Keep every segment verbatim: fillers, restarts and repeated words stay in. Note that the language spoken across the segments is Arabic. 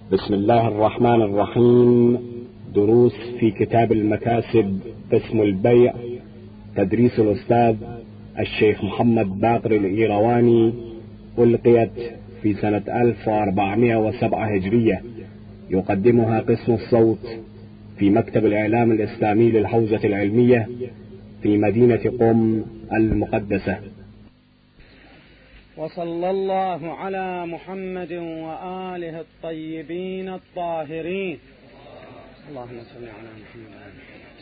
بسم الله الرحمن الرحيم. دروس في كتاب المكاسب قسم البيع، تدريس الأستاذ الشيخ محمد باقر الإيرواني، ألقيت في سنة ألف وأربعمائة وسبعة هجرية. يقدمها قسم الصوت في مكتب الإعلام الإسلامي للحوزة العلمية في مدينة قم المقدسة. وصلى الله على محمد وآله الطيبين الطاهرين. اللهم صل على محمد.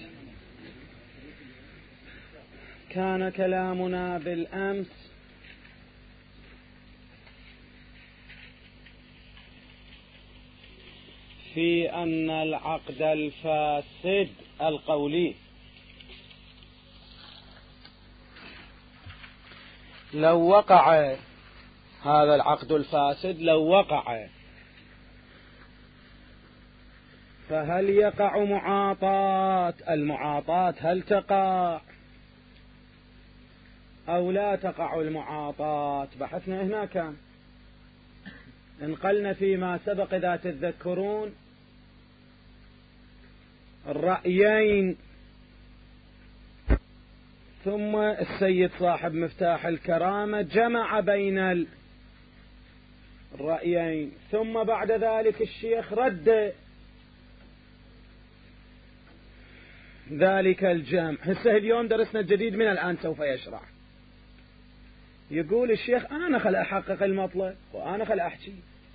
كان كلامنا بالأمس في أن العقد الفاسد القولي لو وقع، هذا العقد الفاسد لو وقع، فهل يقع معاطاة؟ المعاطاة هل تقع أو لا تقع المعاطاة؟ بحثنا هنا، كان انقلنا فيما سبق إذا تتذكرون الرأيين، ثم السيد صاحب مفتاح الكرامة جمع بين الرأيين، ثم بعد ذلك الشيخ رد ذلك الجمع. هسه اليوم درسنا الجديد من الآن سوف يشرح. يقول الشيخ أنا خل أحقق المطلب وأنا خل أحكي،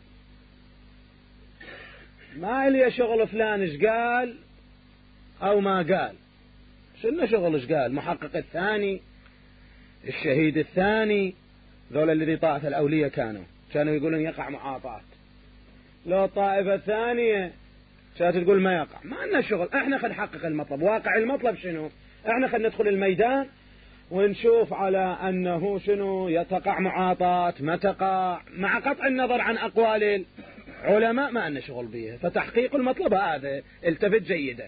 ما إلي شغل فلان إيش قال أو ما قال. شنو شغل إيش قال؟ محقق الثاني، الشهيد الثاني، ذولا الذي طائفة الأولية كانوا كانوا يقولون يقع معاطاة. لو الطائفة الثانية كانت تقول ما يقع. ما لنا شغل، احنا خل نحقق المطلب. واقع المطلب شنو؟ احنا خل ندخل الميدان ونشوف على أنه شنو يتقع معاطاة ما تقع، مع قطع النظر عن أقوال العلماء ما لنا شغل بها. فتحقيق المطلب هذا التفت جيدا.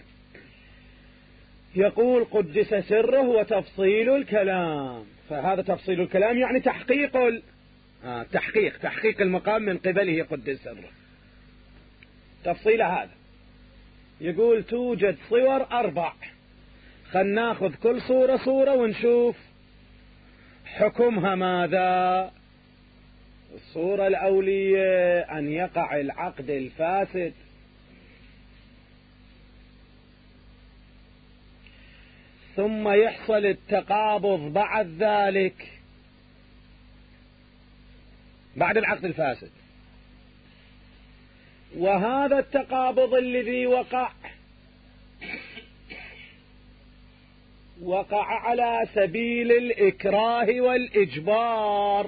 يقول قدس سره وتفصيل الكلام، فهذا تفصيل الكلام يعني تحقيق ال... آه تحقيق تحقيق المقام من قبله قدس سره. تفصيل هذا يقول توجد صور أربع، خلنا ناخذ كل صورة صورة ونشوف حكمها ماذا. الصورة الأولية أن يقع العقد الفاسد، ثم يحصل التقابض بعد ذلك، بعد العقد الفاسد. وهذا التقابض الذي وقع وقع على سبيل الإكراه والإجبار،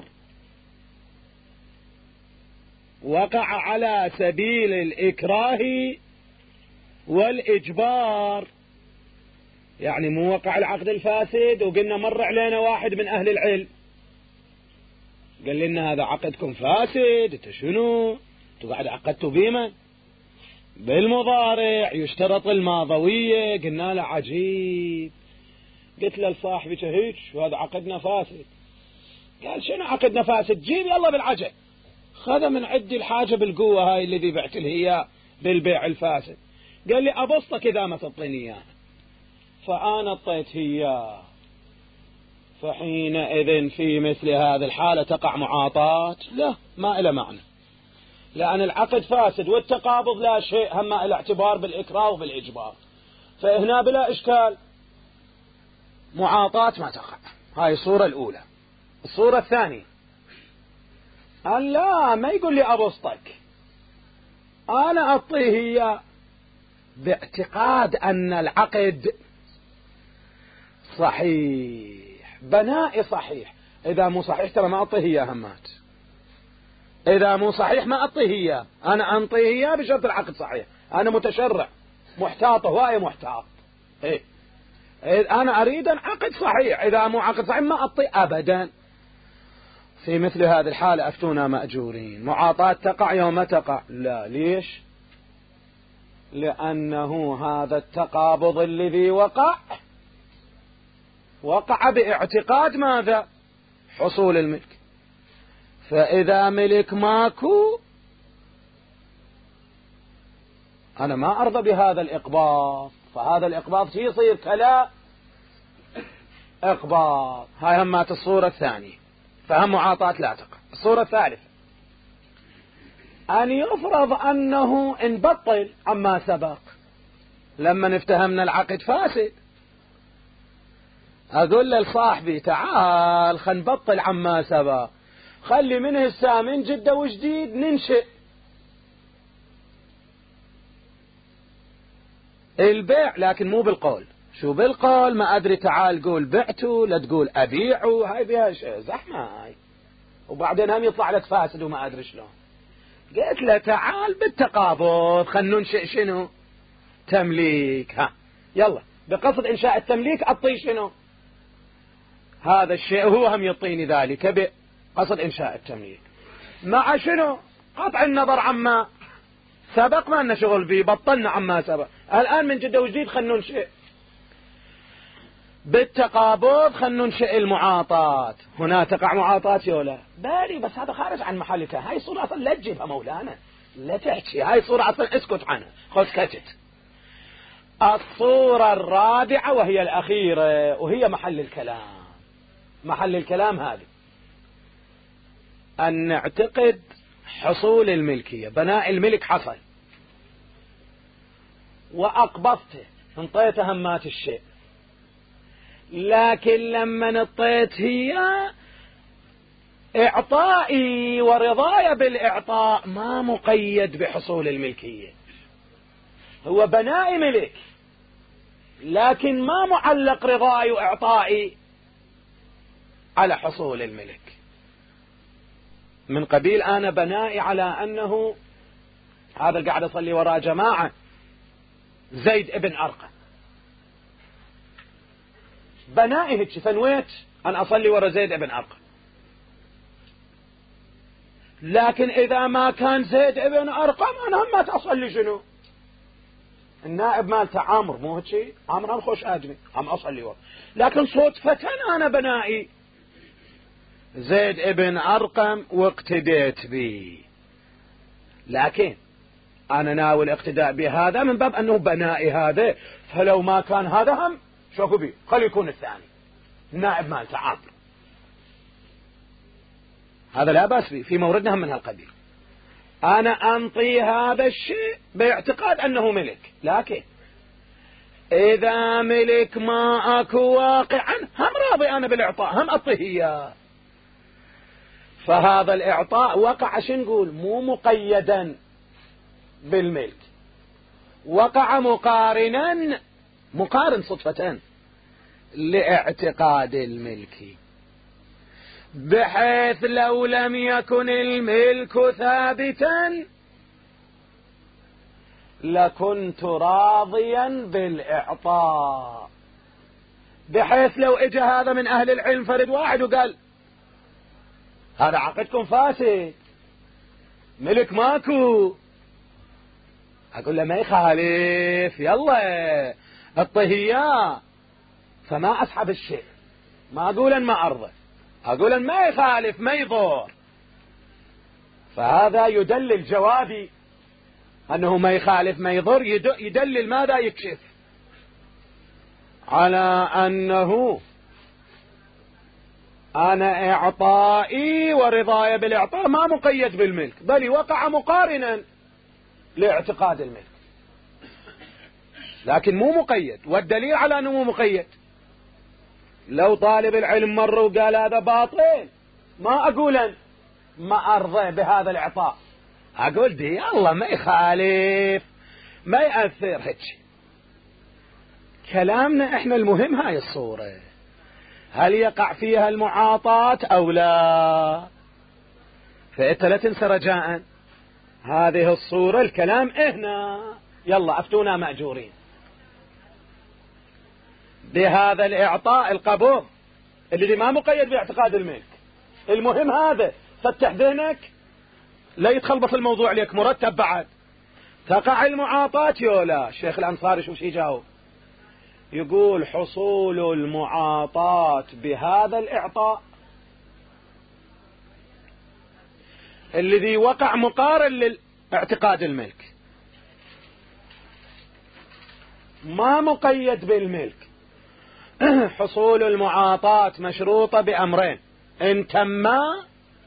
وقع على سبيل الإكراه والإجبار. يعني مو وقع العقد الفاسد وقلنا مر علينا واحد من أهل العلم قال لنا هذا عقدكم فاسد، انت شنو؟ انتوا قاعد عقدتوا بيمن بالمضارع يشترط الماضوية. قلنا له عجيب. قلت له لصاحبك هيك وهذا عقدنا فاسد. قال شنو عقدنا فاسد؟ جيب يلا بالعجل. خذ من عندي الحاجة بالقوة هاي الذي بعت له اياه بالبيع الفاسد. قال لي أبسطك إذا ما تعطيني إياه. فأنا اعطيت اياه. فحينئذ في مثل هذه الحالة تقع معاطاة؟ لا، ما إلى معنى، لأن العقد فاسد والتقابض لا شيء هم إلى اعتبار بالإكراه وبالإجبار. فهنا بلا إشكال معاطاة ما تقع. هاي الصورة الأولى. الصورة الثانية قال لا، ما يقول لي أبسطك، أنا أعطيه إياه باعتقاد أن العقد صحيح، بنائي صحيح. إذا مو صحيح ترى ما أعطيه إياه همات. إذا مو صحيح ما أعطيه إياه، أنا أعطيه إياه بشرط العقد صحيح. أنا متشرع محتاط، هواية محتاط. إيه؟ أنا أريد أن عقد صحيح، إذا مو عقد صحيح ما أعطيه أبدا. في مثل هذه الحالة أفتونا مأجورين. معاطاة تقع يوم تقع؟ لا. ليش؟ لأنه هذا التقابض الذي وقع وقع باعتقاد ماذا؟ حصول الملك. فإذا ملك ماكو أنا ما أرضى بهذا الإقباض، فهذا الإقباض يصير كلا إقباض. هاي همات الصورة الثانية، فهم معاطاة لا تقع. الصورة الثالثة أن يفرض أنه إن بطل عما سبق، لما نفتهمنا العقد فاسد، أقول لصاحبي تعال خل نبطل عما سبق، خلي منه السامن جدة وجديد ننشئ البيع، لكن مو بالقول. شو بالقول؟ ما أدري، تعال قول بعته، لا تقول أبيعه، هاي فيها زحمة هاي، وبعدين هم يطلع لك فاسد وما أدري شلون. قلت له تعال بالتقابض خل ننشئ شنو؟ تمليك. ها يلا بقصد إنشاء التمليك أعطيه شنو؟ هذا الشيء، هو هم يعطيني ذلك بقصد إنشاء التمليك، مع شنو؟ قطع النظر عما سبق، ما لنا شغل به، بطلنا عما سبق، الآن من جدة وجديد خل ننشئ بالتقابض، خل ننشئ المعاطاة. هنا تقع معاطاة ولا بالي، بس هذا خارج عن محلك. هاي صورة أصلا لا تجيبها مولانا، لا تحكي، هاي صورة أصلا اسكت عنها، خذ كتت. الصورة الرابعة وهي الأخيرة وهي محل الكلام، محل الكلام هذه أن نعتقد حصول الملكية، بناء الملك حصل وأقبضته، انطيت همات الشيء، لكن لما نطيت هي إعطائي ورضايا بالإعطاء ما مقيد بحصول الملكية، هو بناء ملك لكن ما معلق رضاي وإعطائي على حصول الملك. من قبيل أنا بنائي على أنه هذا قاعد أصلي وراء جماعة زيد ابن أرقم، بنائي هيك فنويت أن أصلي وراء زيد ابن أرقم، لكن إذا ما كان زيد ابن أرقم أنا هم ما تصلي شنو؟ النائب مالته عامر، مو هيك؟ عامر هم خوش آدمي، هم أصلي وراء، لكن صدفة أنا بنائي زيد ابن أرقم واقتديت به، لكن أنا ناوي الاقتداء بهذا من باب أنه بنائي هذا، فلو ما كان هذا هم شوفوا بي خلي يكون الثاني النائب مالته عامر، هذا لا بأس به، في موردنا هم من هالقبيل. أنا أنطي هذا الشيء باعتقاد أنه ملك، لكن إذا ملك ما أكو واقعا هم راضي أنا بالإعطاء، هم أعطيه إياه، فهذا الإعطاء وقع شو نقول؟ مو مقيدا بالملك، وقع مقارنا، مقارن صدفة لاعتقاد الملك، بحيث لو لم يكن الملك ثابتا لكنت راضيا بالإعطاء، بحيث لو اجى هذا من أهل العلم فرد واحد وقال هذا عقدكم فاسد ملك ماكو، أقول له ما يخالف، يلا الطهية، فما أسحب الشيء، ما أقول ما أرضى، أقول ما يخالف ما يضر، فهذا يدلل جوابي أنه ما يخالف ما يضر، يدلل ماذا؟ يكشف على أنه أنا إعطائي ورضاي بالإعطاء ما مقيد بالملك، بل وقع مقارنا لاعتقاد الملك، لكن مو مقيد. والدليل على أنه مو مقيد لو طالب العلم مر وقال هذا باطل، ما أقول ما أرضى بهذا الإعطاء، أقول دي الله ما يخالف ما يأثر هيك. كلامنا إحنا المهم هاي الصورة، هل يقع فيها المعاطاة أو لا؟ فأنت لا تنسى رجاء هذه الصورة الكلام هنا، يلا أفتونا مأجورين بهذا الإعطاء القبول اللي ما مقيد باعتقاد الملك، المهم هذا، فتح ذهنك لا يتخلبط الموضوع لك مرتب بعد. تقع المعاطاة يولا؟ الشيخ الأنصاري شو شي جاوب؟ يقول حصول المعاطاة بهذا الإعطاء الذي وقع مقارن لاعتقاد الملك، ما مقيد بالملك. حصول المعاطاة مشروطة بأمرين: إن تما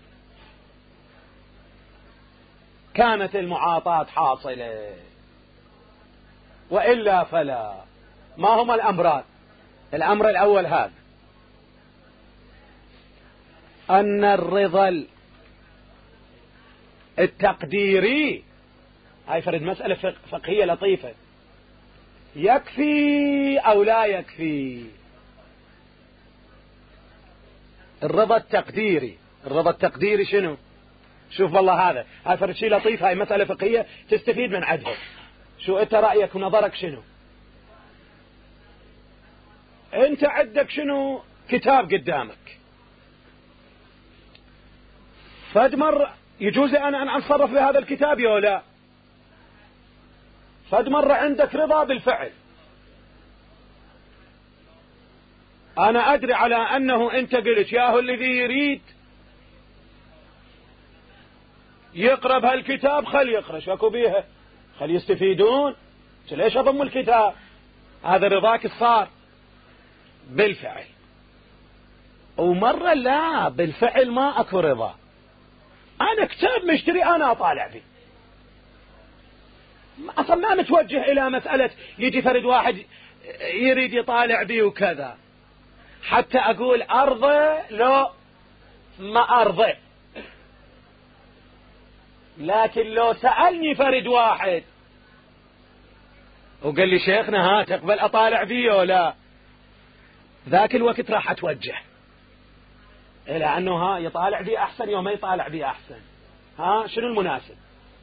كانت المعاطاة حاصلة، وإلا فلا. ما هما الأمران؟ الأمر الأول هذا: أن الرضا التقديري، هاي فرد مسألة فقهية لطيفة، يكفي أو لا يكفي. الرضا التقديري، الرضا التقديري شنو؟ شوف والله هذا هاي فرد شيء لطيف، هاي مسألة فقهية تستفيد من عدها. شو أنت رأيك ونظرك شنو؟ أنت عندك شنو؟ كتاب قدامك، فد مرة يجوز أنا أن أتصرف بهذا الكتاب يا لا؟ فد مرة عندك رضا بالفعل، أنا أدري على أنه أنت قلت ياهو الذي يريد يقرأ بهالكتاب خل يقرأ، شاكو بيها، خل يستفيدون، ليش أضم الكتاب؟ هذا رضاك الصار بالفعل. ومرة لا، بالفعل ما أكو رضا، أنا كتاب مشتري أنا أطالع به، أصلا ما متوجه إلى مسألة يجي فرد واحد يريد يطالع به وكذا، حتى أقول أرضى لو ما أرضى. لكن لو سألني فرد واحد وقال لي شيخنا ها تقبل أطالع به ولا، ذاك الوقت راح أتوجه إلى أنه ها يطالع به أحسن يوم ما يطالع به أحسن. ها شنو المناسب؟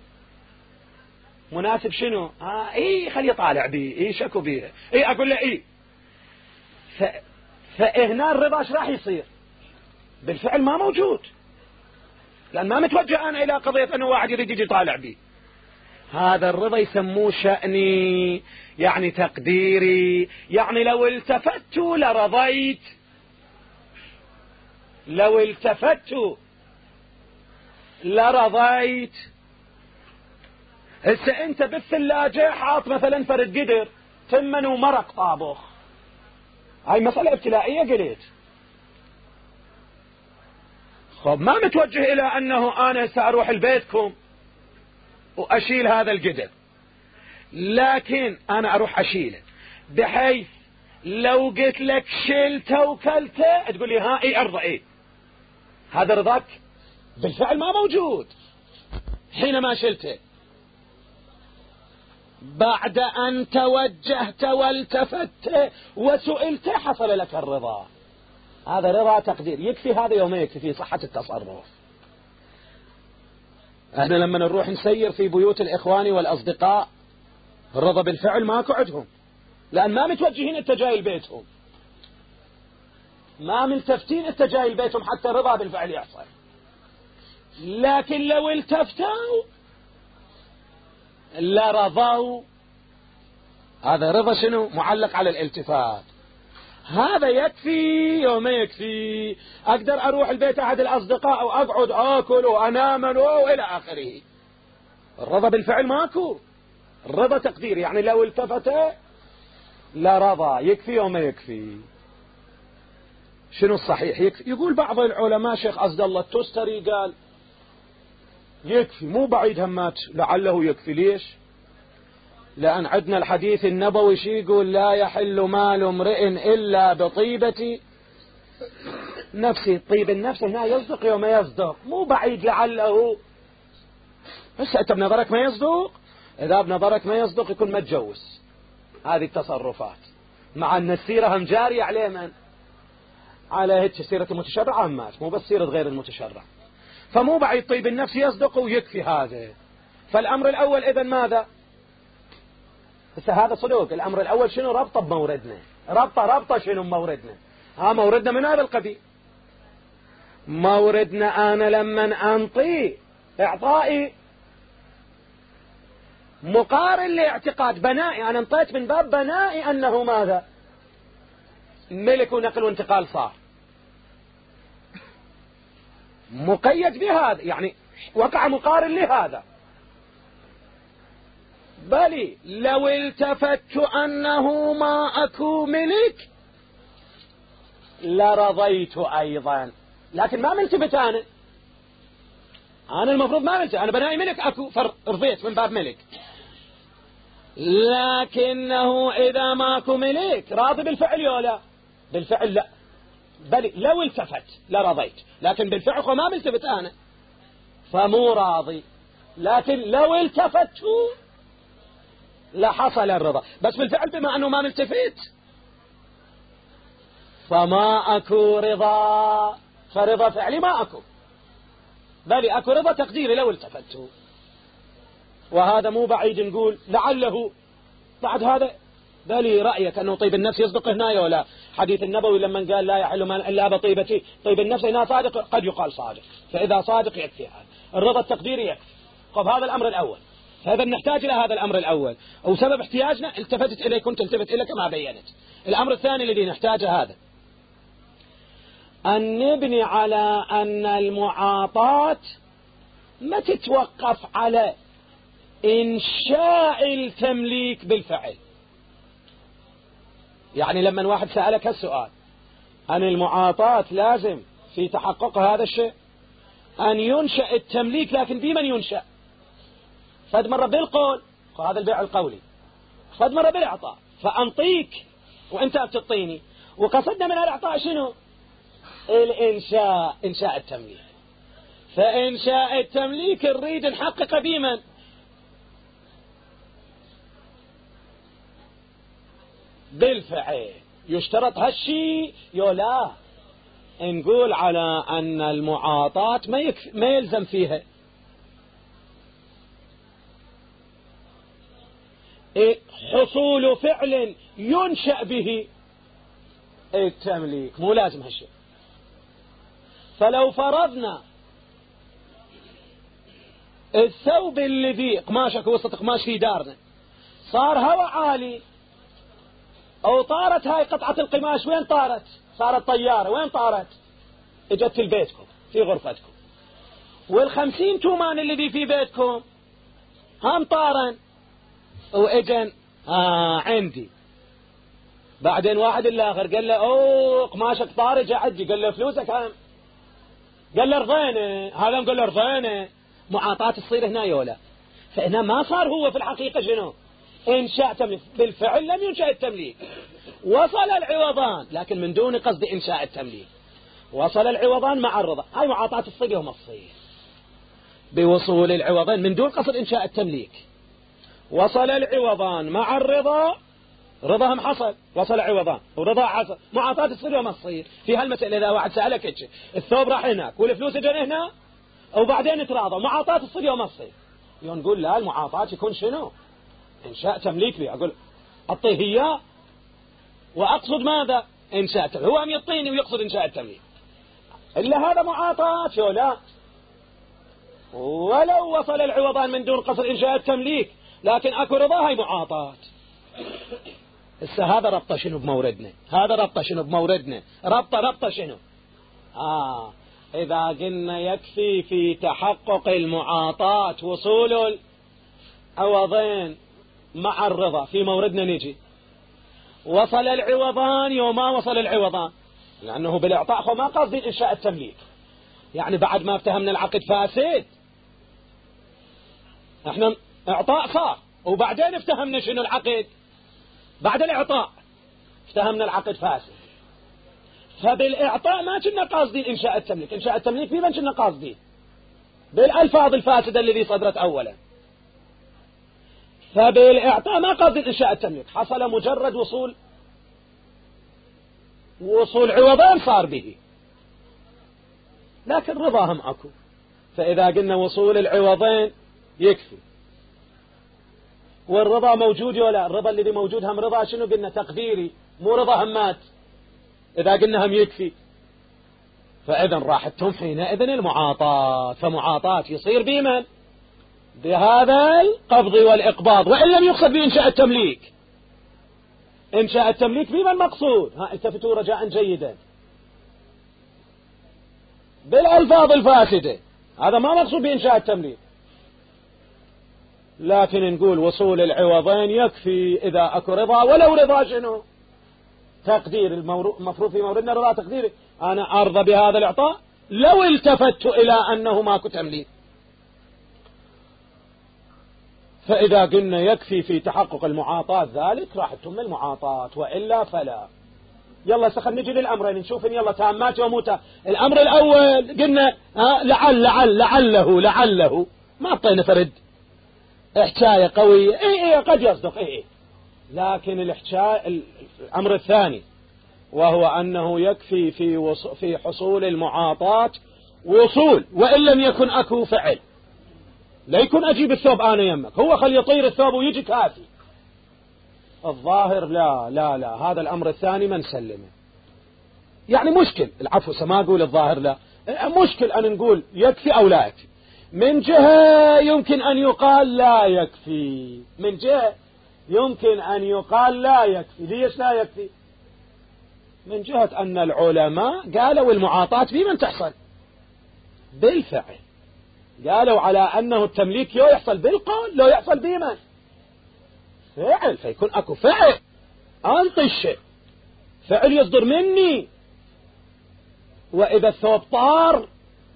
مناسب شنو؟ ها إيه خلي يطالع به، إيه شكو به، إيه أقول له إيه. ف... فهنا الرضا ايش راح يصير؟ بالفعل ما موجود، لأن ما متوجه أنا إلى قضية أنه واحد يريد يجي يطالع به. هذا الرضا يسموه شأني، يعني تقديري، يعني لو التفت لرضيت، لو التفت لرضيت. هسه انت بالثلاجة حاط مثلا فرد قدر ثمن ومرق طابخ، هاي مسألة ابتلائية قلت، خب ما متوجه إلى أنه أنا سأروح لبيتكم وأشيل هذا القدر، لكن أنا أروح أشيله بحيث لو قلت لك شلته وكلته تقول لي ها إيه أرضى إيه. هذا رضاك بالفعل ما موجود حينما شلته، بعد أن توجهت والتفت وسئلت حصل لك الرضا. هذا رضا تقدير، يكفي هذا يوم يكفي في صحة التصرف. احنا لما نروح نسير في بيوت الإخوان والأصدقاء الرضا بالفعل ماكو عندهم، لأن ما متوجهين التجاهل بيتهم، ما ملتفتين التجاهل بيتهم حتى الرضا بالفعل يحصل. لكن لو التفتوا لرضوا. هذا رضا شنو؟ معلق على الالتفات. هذا يكفي يوم يكفي، أقدر أروح البيت أحد الأصدقاء وأقعد آكل وأنام وإلى آخره. الرضا بالفعل ماكو، الرضا تقدير، يعني لو التفت لرضا، يكفي يوم يكفي. شنو الصحيح يكفي؟ يقول بعض العلماء شيخ عبد الله التستري قال يكفي، مو بعيد همات لعله يكفي. ليش؟ لأن عندنا الحديث النبوي شي يقول لا يحل مال امرئ إلا بطيبة نفسه. طيب النفس هنا يصدق يوم يصدق، مو بعيد لعله. بس أنت بنظرك ما يصدق، إذا بنظرك ما يصدق يكون ما تجوز. هذه التصرفات مع أن السيرة هم جارية عليه، من على هيك سيرة المتشرع همات، مو بس سيرة غير المتشرع. فمو بعيد طيب النفس يصدق ويكفي هذا. فالأمر الأول إذن ماذا؟ بس هذا صدق. الأمر الأول شنو؟ ربطة بموردنا، ربطة ربطة شنو موردنا؟ ها موردنا من هذا القبيل. موردنا أنا لما أنطي إعطائي مقارن لاعتقاد بنائي، أنا انطيت من باب بنائي أنه ماذا؟ ملك ونقل وانتقال صار مقيد بهذا، يعني وقع مقارن لهذا. بل لو التفت أنه ما أكو ملك لرضيت أيضا، لكن ما ملتفت أنا أنا المفروض ما ملتفت، أنا بنائي ملك أكو فرضيت من باب ملك، لكنه إذا ما أكو ملك راضي بالفعل ولا بالفعل لا، بل لو التفت لرضيت، لكن بالفعل ما ملتفت أنا فمو راضي، لكن لو التفت لحصل الرضا، بس بالفعل بما أنه ما ملتفت فما أكو رضا، فرضا فعلي ما أكو، بل أكو رضا تقديري لو التفت. وهذا مو بعيد نقول لعله بعد هذا بل رأيك أنه طيب النفس يصدق هنا ولا حديث النبوي لما قال لا يحل من إلا بطيبتي، طيب النفس هنا صادق، قد يقال صادق، فإذا صادق يكفي هذا الرضا التقديري يكفي. طب هذا الأمر الأول، فإذا نحتاج إلى هذا الأمر الأول أو سبب احتياجنا التفتت إليه كنت التفت إليه كما بينت. الأمر الثاني الذي نحتاجه هذا أن نبني على أن المعاطاة ما تتوقف على إنشاء التمليك بالفعل. يعني لما واحد سألك هالسؤال أن المعاطاة لازم في تحقق هذا الشيء أن ينشأ التمليك، لكن بمن ينشأ؟ فد مرة بالقول وهذا البيع القولي، فد مرة بالإعطاء، فأنطيك وأنت بتعطيني، وقصدنا من الإعطاء شنو؟ الإنشاء، إنشاء التمليك. فإنشاء التمليك نريد نحقق بمن؟ بالفعل. يشترط هالشيء يولا نقول على أن المعاطاة ما, يكف... ما يلزم فيها حصول فعل ينشأ به التمليك، مو لازم هالشيء. فلو فرضنا الثوب الذي قماشك وسط قماش في دارنا صار هوا عالي أو طارت هاي قطعة القماش، وين طارت؟ صارت طيارة، وين طارت؟ اجت لبيتكم في غرفتكم، والخمسين تومان الذي في بيتكم هم طارن واجن آه عندي. بعدين واحد الآخر قال له اوه قماشك طار جا عندي، قال له فلوسك هم، قال له رضينا، هذا قال له رضينا. معاطاة تصير هنا يولا. فهنا ما صار هو في الحقيقة شنو؟ إنشاء تمليك، بالفعل لم ينشأ التمليك، وصل العوضان لكن من دون قصد إنشاء التمليك، وصل العوضان مع الرضا. هاي معاطاة تصير يوم الصير بوصول العوضان من دون قصد إنشاء التمليك، وصل العوضان مع الرضا، رضاهم حصل، وصل عوضان ورضا حصل، معاطاة تصير يوم الصير. في هالمسألة إذا واحد سألك الثوب راح هناك والفلوس جن هنا وبعدين تراضى، معاطاة تصير يوم الصير. نقول لا، المعاطاة يكون شنو؟ إنشاء تمليك بي، أقول أعطيه إياه وأقصد ماذا؟ إنشاء تمليك، هو أم يعطيني ويقصد إنشاء التمليك، إلا هذا معاطاة ولا ولو وصل العوضان من دون قصد إنشاء التمليك لكن أكو رضا، هاي معاطاة. هسه هذا ربطة شنو بموردنا؟ هذا ربطة شنو بموردنا؟ ربطة ربطة شنو؟ آه إذا قلنا يكفي في تحقق المعاطاة وصول العوضين مع الرضا، في موردنا نجي وصل العوضان يوم ما وصل العوضان، لأنه بالإعطاء هو ما قصد إنشاء التمليك، يعني بعد ما افتهمنا العقد فاسد، احنا إعطاء صار وبعدين افتهمنا شنو العقد بعد الإعطاء، افتهمنا العقد فاسد. فبالإعطاء ما كنا قاصدين إنشاء التمليك، إنشاء التمليك بمن كنا قاصدين؟ بالألفاظ الفاسدة الذي صدرت أولا. فبالإعطاء ما قاصدين إنشاء التمليك، حصل مجرد وصول وصول عوضان صار به، لكن رضاهم أكو. فإذا قلنا وصول العوضين يكفي، والرضا موجود ولا؟ الرضا الذي موجود هم رضا شنو قلنا؟ تقديري، مو رضا همات. إذا قلنا هم يكفي فإذن راحت تمحينا إذن المعاطاة، فمعاطاة يصير بمن؟ بهذا القبض والإقباض، وإن لم يقصد بإنشاء التمليك. إنشاء التمليك بمن مقصود؟ ها التفتوا رجاء جيدا بالألفاظ الفاسدة، هذا ما مقصود بإنشاء التمليك. لكن نقول وصول العوضين يكفي إذا أكو رضا، ولو رضا شنو؟ تقدير المفروض في موردنا رضا تقديري، أنا أرضى بهذا الإعطاء لو التفت إلى أنه ماكو تمليك. فإذا قلنا يكفي في تحقق المعاطاة ذلك راح تتم المعاطاة، وإلا فلا. يلا سخن نجي للأمرين نشوف إن يلا تامات وموتى. الأمر الأول قلنا ها لعل لعل لعله لعله ما أعطينا فرد احكاية قوية، إيه إيه قد يصدق إيه إيه. لكن الاحكاية الأمر الثاني وهو أنه يكفي في وص... في حصول المعاطاة وصول، وإن لم يكن أكو فعل. لا يكون أجيب الثوب أنا يمك، هو خل يطير الثوب ويجي كافي. الظاهر لا لا لا، هذا الأمر الثاني ما نسلمه. يعني مشكل، العفو سما أقول الظاهر لا، مشكل أن نقول يكفي أو لا يكفي. من جهة يمكن أن يقال لا يكفي، من جهة يمكن أن يقال لا يكفي. ليش لا يكفي؟ من جهة أن العلماء قالوا المعاطاة بمن تحصل؟ بالفعل. قالوا على أنه التمليك لو يحصل بالقول لو يحصل بمن؟ فعل. فيكون أكو فعل أنطي الشيء، فعل يصدر مني. وإذا الثوب طار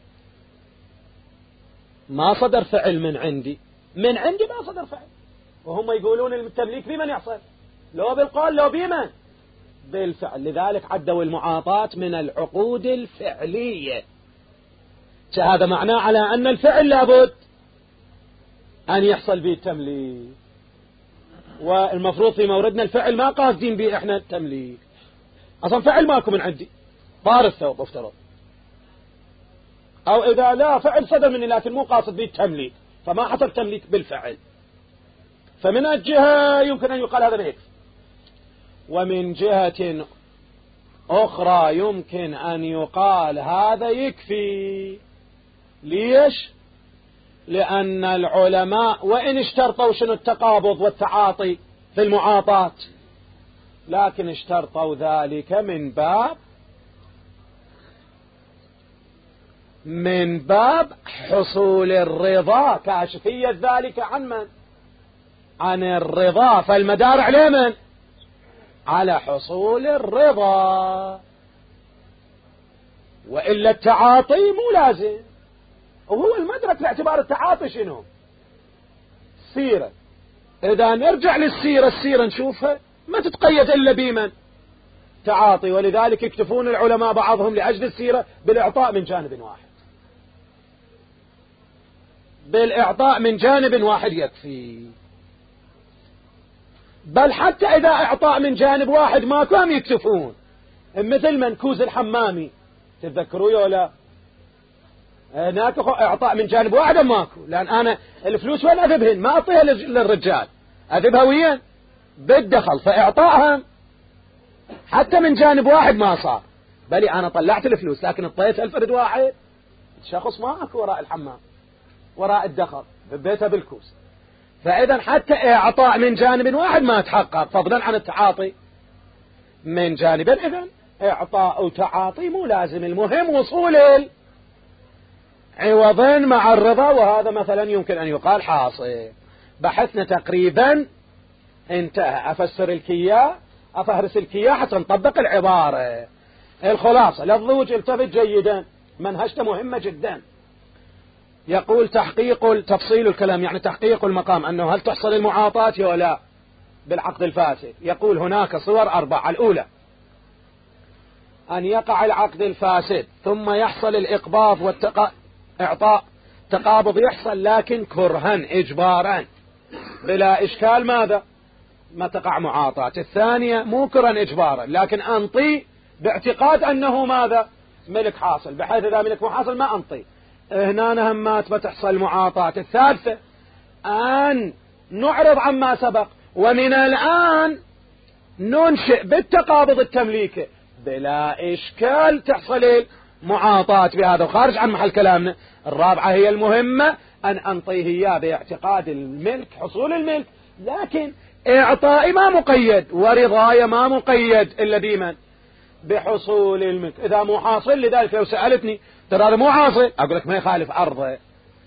ما صدر فعل من عندي، من عندي ما صدر فعل، وهم يقولون التمليك بمن يحصل؟ لو بالقول لو بمن؟ بالفعل. لذلك عدوا المعاطاة من العقود الفعلية. هذا معناه على أن الفعل لابد أن يحصل به التمليك، والمفروض في موردنا الفعل ما قاصدين به احنا التمليك، أصلا فعل ماكو من عندي، طار الثوب افترض، أو إذا لا فعل صدر مني لكن مو قاصد به التمليك فما حصل تمليك بالفعل. فمن الجهة يمكن أن يقال هذا بيكفي، ومن جهة أخرى يمكن أن يقال هذا يكفي. ليش؟ لأن العلماء وإن اشترطوا شنو التقابض والتعاطي في المعاطاة، لكن اشترطوا ذلك من باب من باب حصول الرضا، كاشفية ذلك عن من؟ عن الرضا. فالمدار عليه من؟ على حصول الرضا، وإلا التعاطي مو لازم. وهو المدرك لاعتبار التعاطي شنو؟ السيرة. إذا نرجع للسيرة، السيرة نشوفها ما تتقيد إلا بمن؟ تعاطي. ولذلك يكتفون العلماء بعضهم لأجل السيرة بالإعطاء من جانب واحد، بالإعطاء من جانب واحد يكفي. بل حتى إذا إعطاء من جانب واحد ما كانوا يكتفون، مثل منكوز الحمامي تتذكروا ولا؟ هناك إعطاء من جانب واحد ماكو، لأن أنا الفلوس وين أذبهن؟ ما أعطيها للرجال، أذبها وين؟ بالدخل. فإعطائها حتى من جانب واحد ما صار، بل أنا طلعت الفلوس لكن اعطيت الفرد واحد، شخص ما أكو وراء الحمام وراء الدخل ببيتها بالكوس. فإذا حتى إعطاء من جانب واحد ما تحقق، فضلا عن التعاطي من جانبين. إذن إعطاء وتعاطي مو لازم، المهم وصول عوضين مع الرضا، وهذا مثلا يمكن أن يقال حاصل. بحثنا تقريبا انتهى. أفسر الكياء أفهرس الكياء حتى نطبق العبارة. الخلاصة للضوج التفت جيدا، منهجته مهمة جدا. يقول تحقيق تفصيل الكلام، يعني تحقيق المقام، أنه هل تحصل المعاطاة ولا لا بالعقد الفاسد. يقول هناك صور أربعة. الأولى أن يقع العقد الفاسد ثم يحصل الإقباض والإعطاء، تقابض يحصل لكن كرها إجبارا بلا إشكال، ماذا؟ ما تقع معاطاة. الثانية مو كرها إجبارا لكن أنطي باعتقاد أنه ماذا؟ ملك حاصل، بحيث إذا ملك محاصل ما أنطي، هنا نهمات بتحصل معاطاة. الثالثة أن نعرض عما سبق ومن الآن ننشئ بالتقابض التمليكي بلا إشكال تحصل المعاطاة بهذا، وخارج عن محل كلامنا. الرابعة هي المهمة، أن أنطيه إياه باعتقاد الملك، حصول الملك، لكن إعطائي ما مقيد ورضاي ما مقيد إلا بمن؟ بحصول الملك. إذا مو حاصل، لذلك لو سألتني ترى هذا مو حاصل، أقول لك ما يخالف عرضه.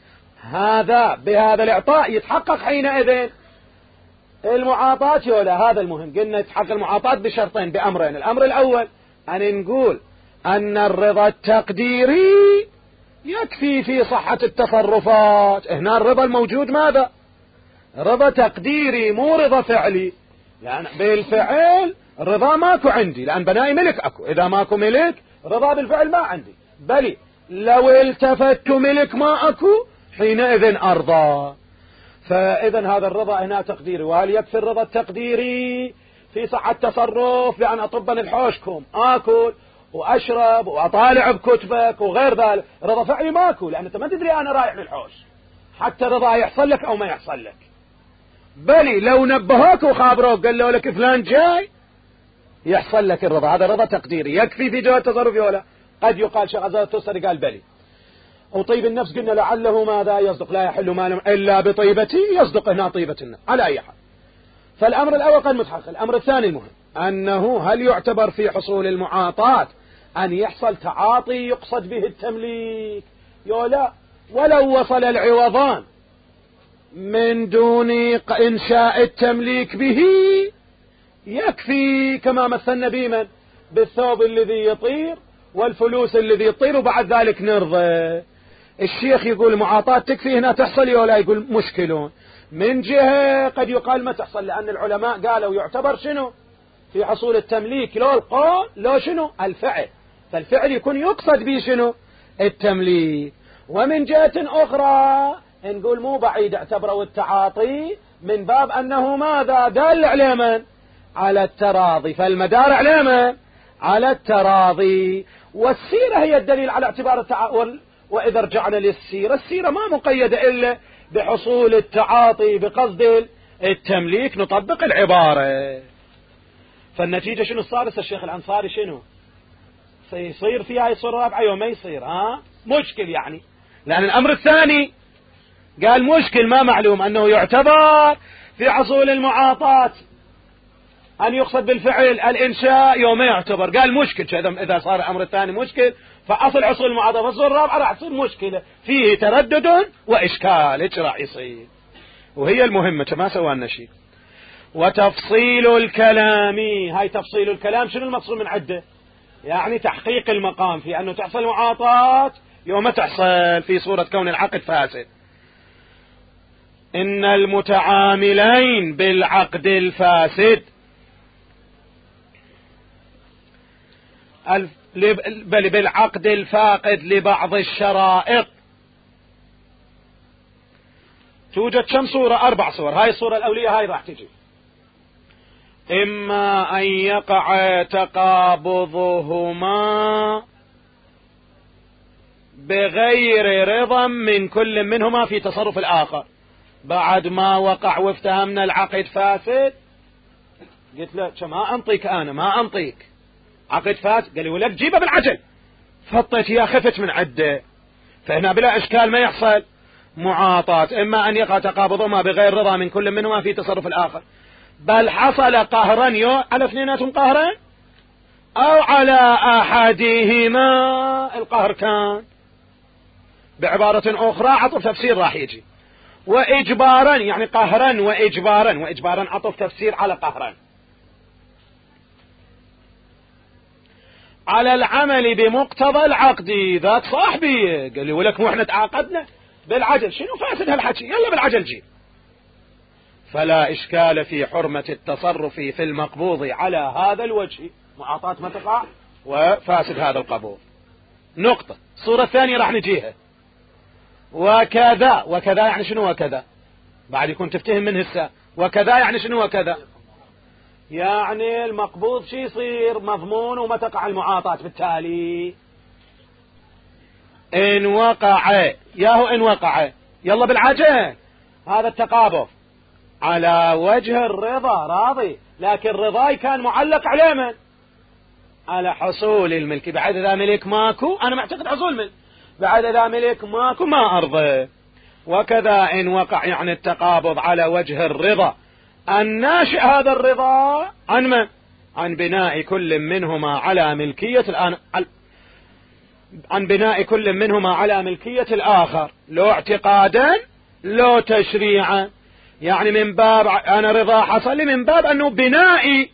هذا بهذا الإعطاء يتحقق حينئذ المعاطاة ولا هذا المهم. قلنا يتحقق المعاطاة بشرطين بأمرين. الأمر الأول أن نقول أن الرضا التقديري يكفي في صحة التصرفات. هنا الرضا الموجود ماذا؟ رضا تقديري مو رضا فعلي، لأن بالفعل رضا ماكو عندي، لأن بنائي ملك أكو. إذا ماكو ملك رضا بالفعل ما عندي، بل لو التفت ملك ما أكو حينئذ أرضى. فإذا هذا الرضا هنا تقديري. وهل يكفي الرضا التقديري في صحة التصرف بأن أطبن الحوشكم آكل وأشرب وأطالع بكتبك وغير ذلك؟ رضا فعلي ماكو، لأن أنت ما تدري أنا رايح للحوش حتى رضا يحصل لك أو ما يحصل لك. بل لو نبهوك وخابروك قال له لك فلان جاي يحصل لك الرضا. هذا رضا تقديري يكفي في جهة التصرف ولا؟ قد يقال شيخ غزالة التوسري قال بلي. وطيب النفس قلنا لعله ماذا يصدق؟ لا يحل مال إلا بطيبتي، يصدق هنا طيبة النفس على أي حال. فالأمر الأول قد متحقق. الأمر الثاني المهم أنه هل يعتبر في حصول المعاطاة أن يحصل تعاطي يقصد به التمليك يولا، ولو وصل العوضان من دون إنشاء التمليك به يكفي، كما مثلنا بمن بالثوب الذي يطير والفلوس الذي يطير وبعد ذلك نرضى. الشيخ يقول معاطاة تكفي هنا تحصل ولا؟ يقول مشكلون. من جهة قد يقال ما تحصل، لأن العلماء قالوا يعتبر شنو في حصول التمليك؟ لو القول لو شنو الفعل، فالفعل يكون يقصد به شنو التمليك. ومن جهة أخرى نقول مو بعيد اعتبروا التعاطي من باب أنه ماذا دال على من؟ على التراضي، فالمدار على من؟ على التراضي. والسيرة هي الدليل على اعتبار التعاطي. وإذا رجعنا للسيرة، السيرة ما مقيدة إلا بحصول التعاطي بقصد التمليك، نطبق العبارة. فالنتيجة شنو صارت؟ الشيخ الأنصاري شنو سيصير فيها يصير رابعة يوم ما يصير ها مشكل يعني، لأن الأمر الثاني قال مشكل ما معلوم أنه يعتبر في حصول المعاطاة أن يقصد بالفعل الإنشاء يوم ما يعتبر. قال مشكل إذا صار الأمر الثاني مشكل، فأصل حصول المعاطاة فالصورة الرابعة راح تصير مشكلة فيه تردد وإشكال. إيش راح يصير؟ وهي المهمة ما سوى شيء. وتفصيل الكلام، هاي تفصيل الكلام شنو المقصود من عده؟ يعني تحقيق المقام في أنه تحصل معاطاة يوم تحصل في صورة كون العقد فاسد. إن المتعاملين بالعقد الفاسد بل بالعقد الفاقد لبعض الشرائط توجد كم صورة؟ أربع صور. هاي الصورة الأولية هاي راح تجي. إما أن يقع تقابضهما بغير رضا من كل منهما في تصرف الآخر. بعد ما وقع وافتهمنا العقد فاسد، قلت له ما أنطيك أنا ما أنطيك عقد فاسد. قال لي ولك جيبه بالعجل، فطيت يا خفت من عده. فهنا بلا إشكال ما يحصل معاطاة. إما أن يقع تقابضهما بغير رضا من كل منهما في تصرف الآخر، بل حصل قهرا يو على اثنيناتهم قهرا، أو على أحدهما القهر كان. بعبارة أخرى عطف تفسير راح يجي. وإجبارا يعني قهرا وإجبارا، وإجبارا عطف تفسير على قهرا، على العمل بمقتضى العقد ذات صاحبي. قال لي ولك مو احنا تعاقدنا بالعجل، شنو فاسد هالحكي؟ يلا بالعجل جيب. فلا إشكال في حرمة التصرف في المقبوض على هذا الوجه، معاطاة ما تقع وفاسد هذا القبوض. نقطة. الصورة الثانية راح نجيها. وكذا، وكذا يعني شنو وكذا؟ بعد يكون تفتهم منه الساعة. وكذا يعني شنو وكذا؟ يعني المقبوض شي يصير مضمون وما تقع المعاطاة. بالتالي إن وقع ياهو إن وقع يلا بالعجل هذا التقابض على وجه الرضا راضي، لكن رضاي كان معلق على من؟ على حصول الملك. بعد ذا ملك ماكو أنا معتقد حصول ملك، بعد ذا ملك ماكو ما أرضي. وكذا إن وقع يعني التقابض على وجه الرضا الناشئ هذا الرضا عن من؟ عن بناء كل منهما على ملكية الآن عن بناء كل منهما على ملكية الآخر، لو اعتقادا لو تشريعا. يعني من باب أنا رضا حصل لي من باب أنه بنائي.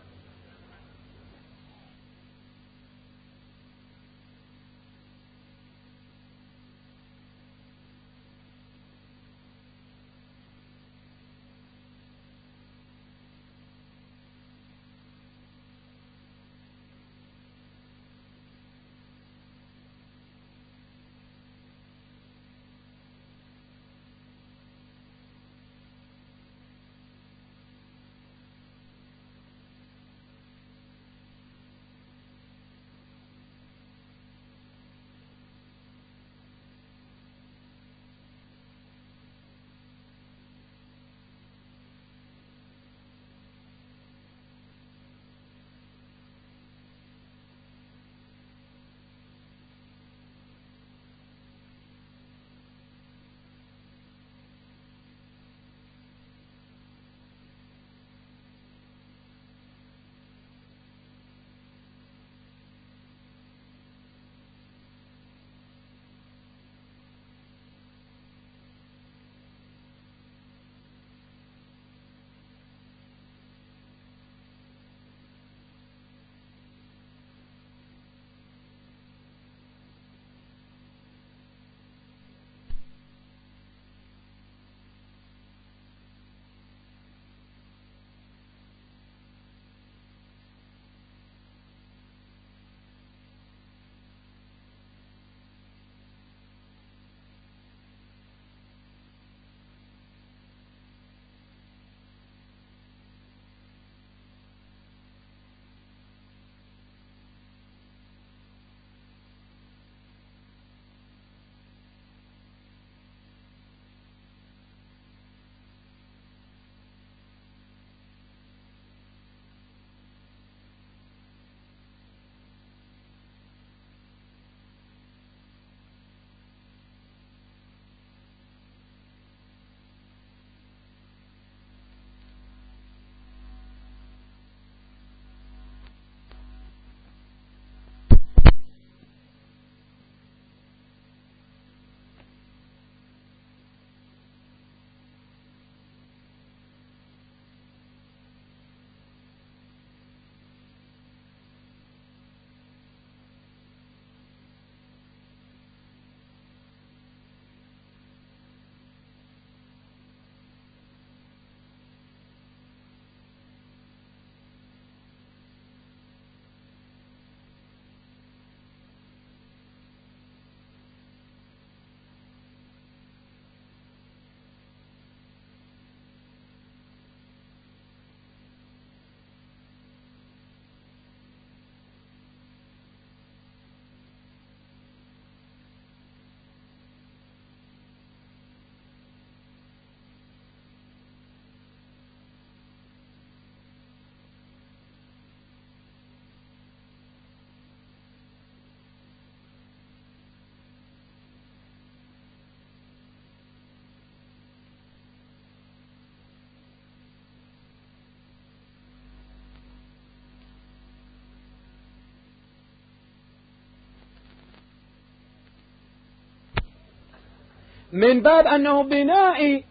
من باب أنه بنائي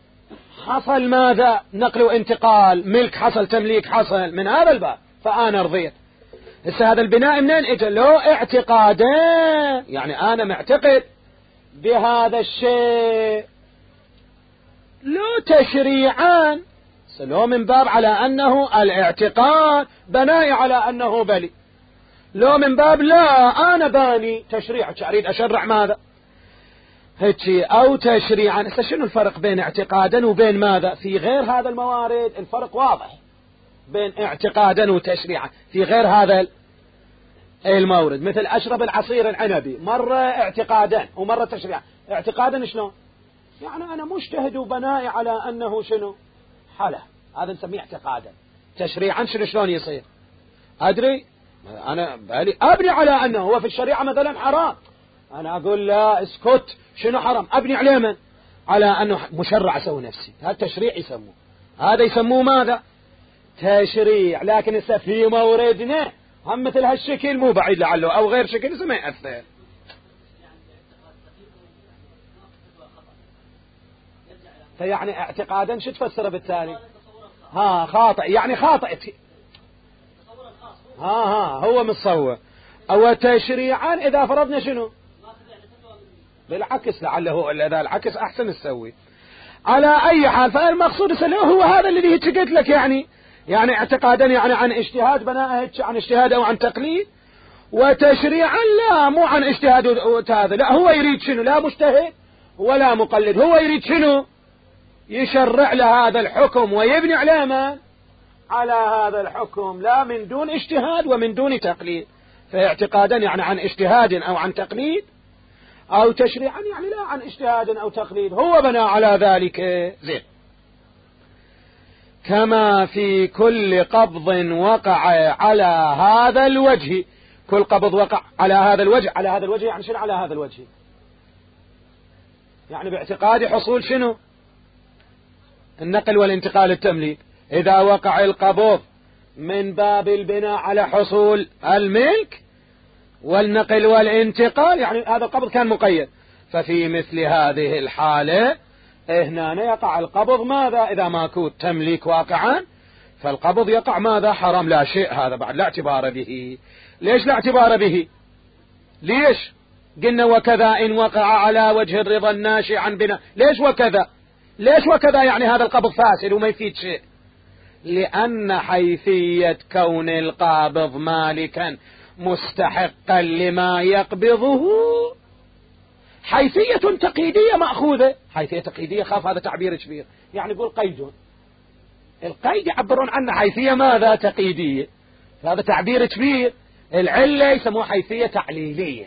حصل ماذا؟ نقل وانتقال، ملك حصل، تمليك حصل، من هذا الباب فأنا رضيت. هسه هذا البناء منين اجى؟ لو اعتقادين، يعني أنا معتقد بهذا الشيء. لو تشريعان، لو من باب على أنه الاعتقاد بنائي على أنه بلي. لو من باب لا أنا باني تشريع، أريد أشرع ماذا هيك أو تشريعا. هسه شنو الفرق بين اعتقادا وبين ماذا؟ في غير هذا الموارد الفرق واضح بين اعتقادا وتشريعا في غير هذا المورد. مثل أشرب العصير العنبي، مرة اعتقادا ومرة تشريعا. اعتقادا شلون؟ يعني أنا مجتهد وبنائي على أنه شنو حلا، هذا نسميه اعتقادا. تشريعا شنو شلون يصير؟ أدري أنا بالي أبني على أنه هو في الشريعة مثلا حرام، أنا أقول لا اسكت، شنو حرام؟ أبني عليه من؟ على أنه مشرع أسوي نفسي. هذا تشريع يسموه، هذا يسموه ماذا؟ تشريع. لكن هسه في موردنا هم مثل هالشكل مو بعيد لعله أو غير شكل ما يأثر. فيعني اعتقادا شو تفسره بالتالي؟ ها خاطئ، يعني خاطئ. ها ها هو متصور. او تشريعا اذا فرضنا شنو؟ بالعكس، لعله اذا العكس احسن تسوي. على اي حال فالمقصود هو هذا الذي قلت لك، يعني يعني اعتقادا يعني عن اجتهاد بناء عن اجتهاد او عن تقليد، وتشريعا لا مو عن اجتهاد هذا، لا هو يريد شنو؟ لا مجتهد ولا مقلد، هو يريد شنو؟ يشرع له هذا الحكم ويبني عليه ما على هذا الحكم، لا من دون اجتهاد ومن دون تقليد. فاعتقادا يعني عن اجتهاد او عن تقليد، او تشريعا يعني لا عن اجتهاد او تقليد، هو بنى على ذلك. زين. كما في كل قبض وقع على هذا الوجه، كل قبض وقع على هذا الوجه، على هذا الوجه يعني شنو على هذا الوجه؟ يعني باعتقاد حصول شنو؟ النقل والانتقال التمليك. إذا وقع القبض من باب البناء على حصول الملك والنقل والانتقال، يعني هذا القبض كان مقيد، ففي مثل هذه الحالة هنا يقع القبض ماذا؟ إذا ما كنت تمليك واقعا فالقبض يقع ماذا؟ حرام لا شيء، هذا بعد لا اعتبار به. ليش لا اعتبار به؟ ليش قلنا وكذا إن وقع على وجه الرضا الناشئ عن بناء؟ ليش وكذا؟ ليش وكذا يعني هذا القبض فاسد وما يفيد شيء؟ لأن حيثية كون القابض مالكا مستحقا لما يقبضه حيثية تقييدية مأخوذة. حيثية تقييدية خاف هذا تعبير كبير، يعني يقول قيد، القيد يعبرون عنه حيثية ماذا؟ تقييدية، هذا تعبير كبير. العلة يسموه حيثية تعليلية،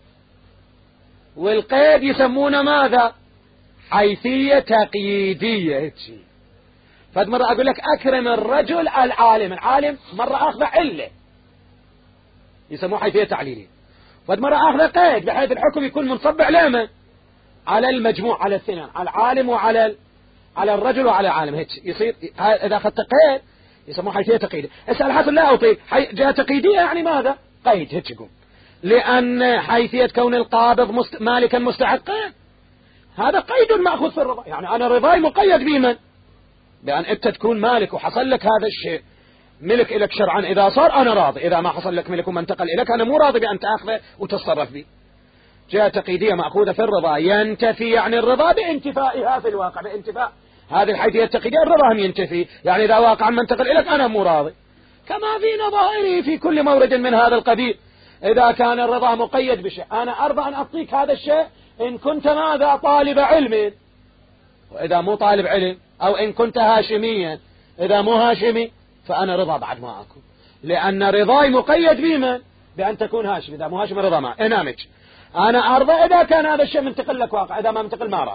والقيد يسمونه ماذا؟ حيثية تقييدية. فهذا مرة أقول لك أكرم الرجل العالم، العالم مرة أخذ علة يسموه حيثية تعليلية، فهذا مرة أخذ قيد بحيث الحكم يكون منصب على على المجموع، على الاثنين، على العالم وعلى ال... على الرجل وعلى العالم، هيك يصير. إذا أخذت قيد يسموه حيثية تقييدية. اسأل حسن لا أطيل حي... جاء تقييدية يعني ماذا؟ قيد، هيك يقول. لأن حيثية كون القابض مست... مالكا مستحقا هذا قيد مأخوذ في الرضا، يعني أنا رضاي مقيد بمن؟ بأن أنت تكون مالك وحصل لك هذا الشيء ملك إليك شرعا، إذا صار أنا راضي، إذا ما حصل لك ملك وما انتقل إليك أنا مو راضي بأن تأخذه وتتصرف به. جاء تقييدية مأخوذة في الرضا، ينتفي يعني الرضا بانتفائها في الواقع، بانتفاء هذه الحيثية التقييدية الرضا هم ينتفي، يعني إذا واقع ما انتقل إليك أنا مو راضي. كما في نظائره في كل مورد من هذا القبيل، إذا كان الرضا مقيد بشيء أنا أرضى أن أعطيك هذا الشيء إن كنت ماذا؟ طالب علم، وإذا مو طالب علم، أو إن كنت هاشميا، إذا مو هاشمي فأنا رضا بعد ما أكون، لأن رضاي مقيد بمن؟ بأن تكون هاشم، إذا مو هاشم رضا ما إنامج. أنا أرضى إذا كان هذا الشيء منتقل لك واقع، إذا ما منتقل ما راض.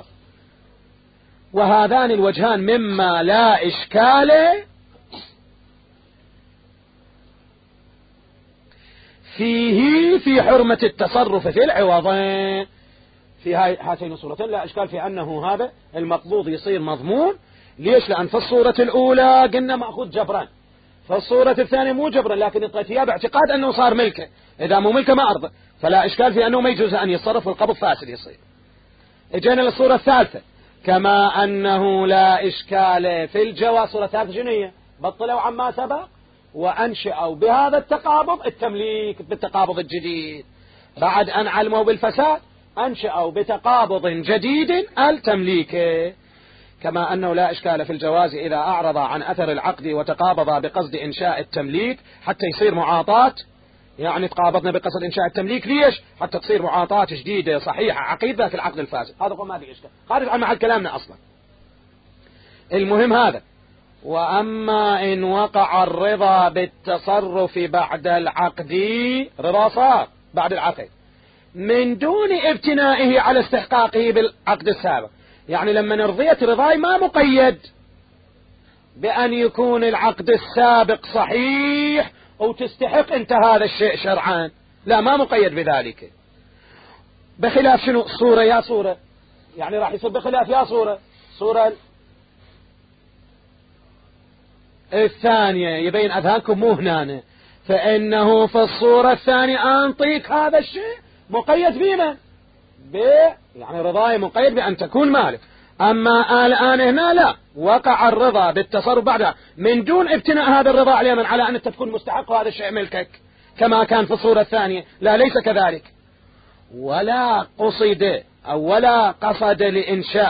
وهذان الوجهان مما لا إشكال فيه في حرمة التصرف في العوضين. في هاتين الصورتين لا إشكال في أنه هذا المقبوض يصير مضمون. ليش؟ لأن في الصورة الأولى قلنا مأخوذ جبران، في الصورة الثانية مو جبران، لكن القتياب باعتقاد أنه صار ملكه، إذا مو ملكه ما أرضى، فلا إشكال في أنه ما يجوز أن يتصرف والقبض فاسد يصير. اجينا للصورة الثالثة، كما أنه لا إشكال في الجواز. الصورة الثالثة شنو هي؟ بطلوا عما سبق وأنشأوا بهذا التقابض التمليك بالتقابض الجديد، بعد أن علموا بالفساد أنشأوا بتقابض جديد التمليك. كما أنه لا إشكال في الجواز إذا أعرض عن أثر العقد وتقابض بقصد إنشاء التمليك حتى يصير معاطاة، يعني تقابضنا بقصد إنشاء التمليك ليش؟ حتى تصير معاطاة جديدة صحيحة عقيدة في العقد الفاسد. هذا هو ما في إشكال، خارج عن محل كلامنا أصلا. المهم هذا. وأما إن وقع الرضا بالتصرف بعد العقد، رضا صار بعد العقد من دون ابتنائه على استحقاقه بالعقد السابق، يعني لما رضيت رضاي ما مقيد بأن يكون العقد السابق صحيح وتستحق انت هذا الشيء شرعان، لا ما مقيد بذلك. بخلاف شنو؟ صورة يا صورة، يعني راح يصير بخلاف يا صورة. صورة الثانية يبين أذهانكم مو هنا، فإنه في الصورة الثانية أنطيك هذا الشيء مقيد بما ب يعني رضاي مقيد بأن تكون مالك. أما الآن هنا لا، وقع الرضا بالتصرف بعدها من دون ابتناء هذا الرضا على من على أن أنت تكون مستحق وهذا الشيء ملكك كما كان في الصورة الثانية. لا، ليس كذلك. ولا قصد أو ولا قصد لإنشاء،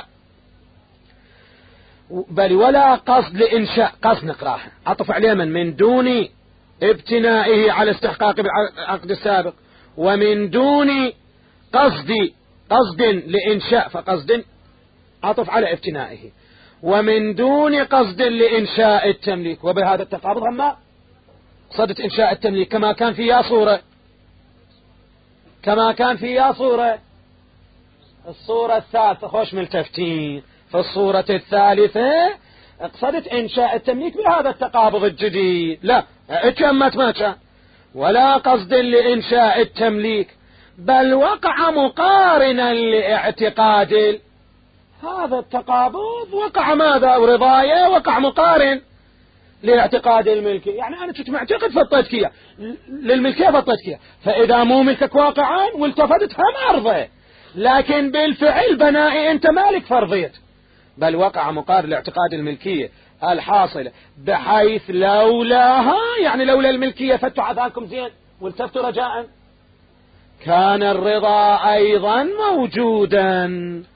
بل ولا قصد لإنشاء، قصد نقراها عطف عليه من من دون ابتنائه على استحقاق بالعقد السابق، ومن دون قصد قصد لإنشاء، فقصد عطف على ابتنائه، ومن دون قصد لإنشاء التمليك. وبهذا التقابض هم قصدت إنشاء التمليك كما كان في يا صورة كما كان في يا صورة الصورة الثالثة. خوش ملتفتين في الصورة الثالثة قصدت إنشاء التمليك بهذا التقابض الجديد. لا، اتشمت ما كان ولا قصد لإنشاء التمليك، بل وقع مقارنا لاعتقاد هذا التقابض. وقع ماذا؟ ورضايا وقع مقارن لاعتقاد الملكية. يعني أنا كنت معتقد فطيتك إياه للملكية فطيتك إياه، فإذا مو ملكك واقعا والتفتت هم أرضه، لكن بالفعل بنائي أنت مالك فرضيت، بل وقع مقارن لاعتقاد الملكية الحاصلة، بحيث لولاها يعني لولا الملكية فتوا عذانكم زين والتفتوا رجاء كان الرضا أيضا موجودا.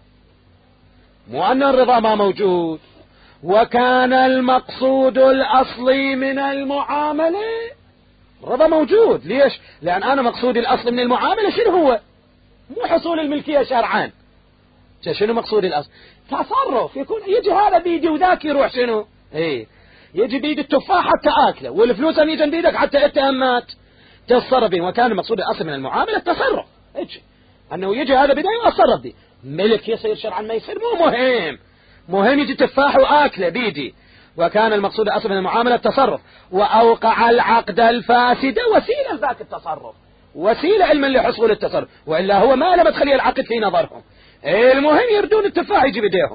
مو أن الرضا ما موجود، وكان المقصود الأصلي من المعاملة الرضا موجود. ليش؟ لأن أنا مقصودي الأصلي من المعاملة شنو هو؟ مو حصول الملكية شرعا. شنو مقصودي الأصلي؟ تصرف. يكون يجي هذا بيدي وذاك يروح شنو؟ ايه يجي بيد التفاح حتى آكله، والفلوس أن يجي بيدك حتى اتهمات تصرف به. وكان المقصود الأصل من المعاملة التصرف، يجي أنه يجي هذا بداية وأتصرف به. ملك يصير شرعا ما يصير مو مهم، مهم يجي تفاح وآكله بيدي. وكان المقصود الأصل من المعاملة التصرف، وأوقع العقد الفاسد وسيلة ذاك التصرف، وسيلة علما لحصول التصرف، وإلا هو ما لم تخلي العقد في نظرهم. المهم يردون التفاح يجي بديهم.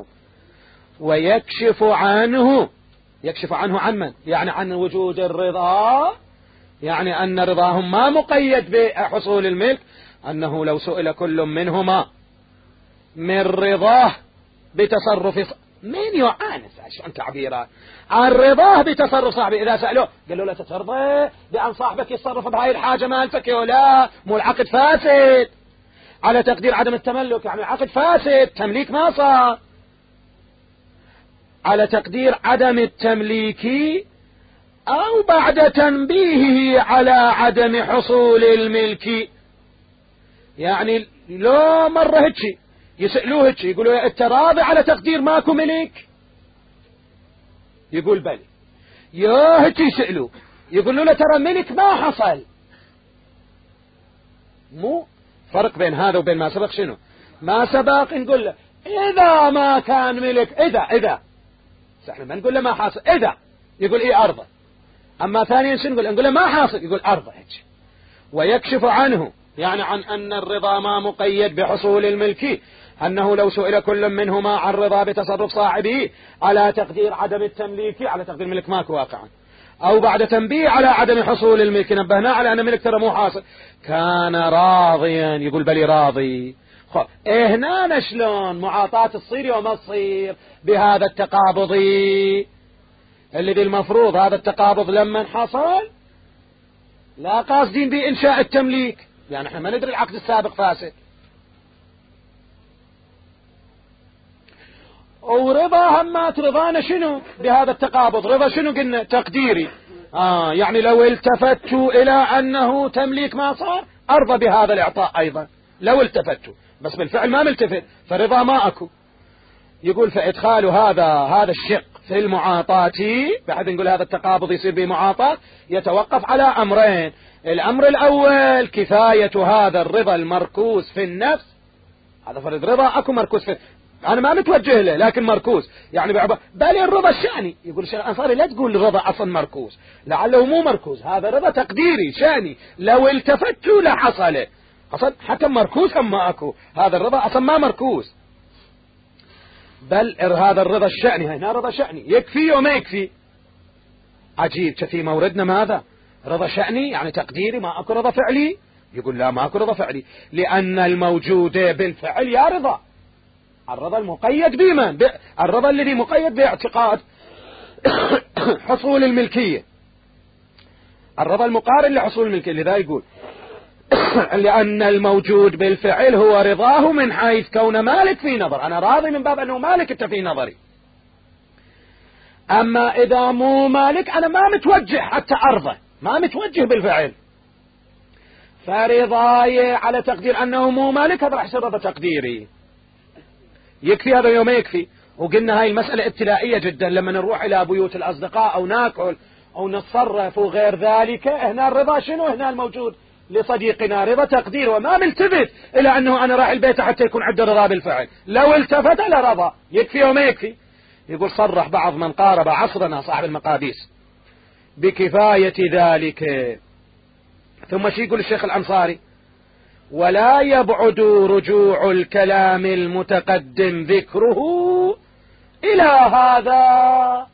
ويكشف عنه يكشف عنه عن من؟ يعني عن وجود الرضا، يعني أن رضاهم ما مقيد بحصول الملك، أنه لو سئل كل منهما من رضاه بتصرف من يعانس عشان تعبيرات عن رضاه بتصرف صاحبه. إذا سألوه قالوا له تترضى بأن صاحبك يتصرف بهاي الحاجة مالتك ولا مو العقد فاسد على تقدير عدم التملك، يعني العقد فاسد تمليك ما صار على تقدير عدم التمليك، أو بعد تنبيهه على عدم حصول الملك. يعني لو مرة هيك يسألوه هيك يقولوا انت راضي على تقدير ماكو ملك؟ يقول بلي. يا هيك يسألوه يقولوا له ترى ملك ما حصل. مو فرق بين هذا وبين ما سبق. شنو ما سبق؟ نقول له إذا ما كان ملك، إذا إذا احنا ما نقول له ما حاصل، إذا يقول إيه أرضه. أما ثانيا شنو نقول؟ نقول له ما حاصل، يقول أرضه هيك. ويكشف عنه يعني عن أن الرضا ما مقيد بحصول الملك، أنه لو سئل كل منهما عن رضا بتصرف صاحبه على تقدير عدم التمليك، على تقدير ملك ماكو واقعا، أو بعد تنبيه على عدم حصول الملك نبهنا على أن الملك ترى مو حاصل، كان راضيا. يقول بلي راضي. إيه هنا شلون معاطاة تصير وما تصير بهذا التقابض الذي المفروض هذا التقابض لما حصل لا قاصدين بإنشاء التمليك، يعني احنا ما ندري العقد السابق فاسد. ورضا همات رضانا شنو بهذا التقابض؟ رضا شنو قلنا؟ تقديري. آه يعني لو التفتوا إلى أنه تمليك ما صار أرضى بهذا الإعطاء أيضا لو التفتوا، بس بالفعل ما ملتفت فرضا ما أكو. يقول فإدخال هذا هذا الشق في المعاطاة، بحيث نقول هذا التقابض يصير بمعاطاة يتوقف على أمرين. الأمر الأول كفاية هذا الرضا المركوز في النفس. هذا فرض رضا أكو مركوز في، أنا ما متوجه له لكن مركوز يعني بعبا. بل الرضا الشأني. يقول الشيخ الأنصاري لا تقول الرضا أصلا مركوز، لعله مو مركوز، هذا رضا تقديري شأني لو التفتوا لحصل أصلا حكم مركوز أما أكو. هذا الرضا أصلا ما مركوز، بل هذا الرضا الشأني. هنا رضا شأني يكفي وما يكفي. عجيب في موردنا ماذا؟ رضا شأني يعني تقديري، ما أكو رضا فعلي. يقول لا ما أكو رضا فعلي، لأن الموجود بالفعل يا رضا الرضا المقيد بمن؟ الرضا الذي مقيد باعتقاد حصول الملكية، الرضا المقارن لحصول الملكية. لذا يقول لأن الموجود بالفعل هو رضاه من حيث كون مالك في نظر، أنا راضي من باب أنه مالك أنت في نظري. أما إذا مو مالك أنا ما متوجه حتى أرضه، ما متوجه بالفعل، فرضاي على تقدير أنه مو مالك هذا راح يصير رضا تقديري. يكفي هذا يوم يكفي. وقلنا هاي المسألة ابتدائية جدا، لما نروح إلى بيوت الأصدقاء أو ناكل أو نتصرف وغير ذلك، هنا الرضا شنو؟ هنا الموجود لصديقنا رضا تقدير، وما ملتفت إلى أنه أنا راح البيت حتى يكون عنده رضا بالفعل. لو التفت لرضا. يكفي وما يكفي. يقول صرح بعض من قارب عصرنا صاحب المقاديس بكفاية ذلك. ثم شي يقول الشيخ الأنصاري: ولا يبعد رجوع الكلام المتقدم ذكره إلى هذا.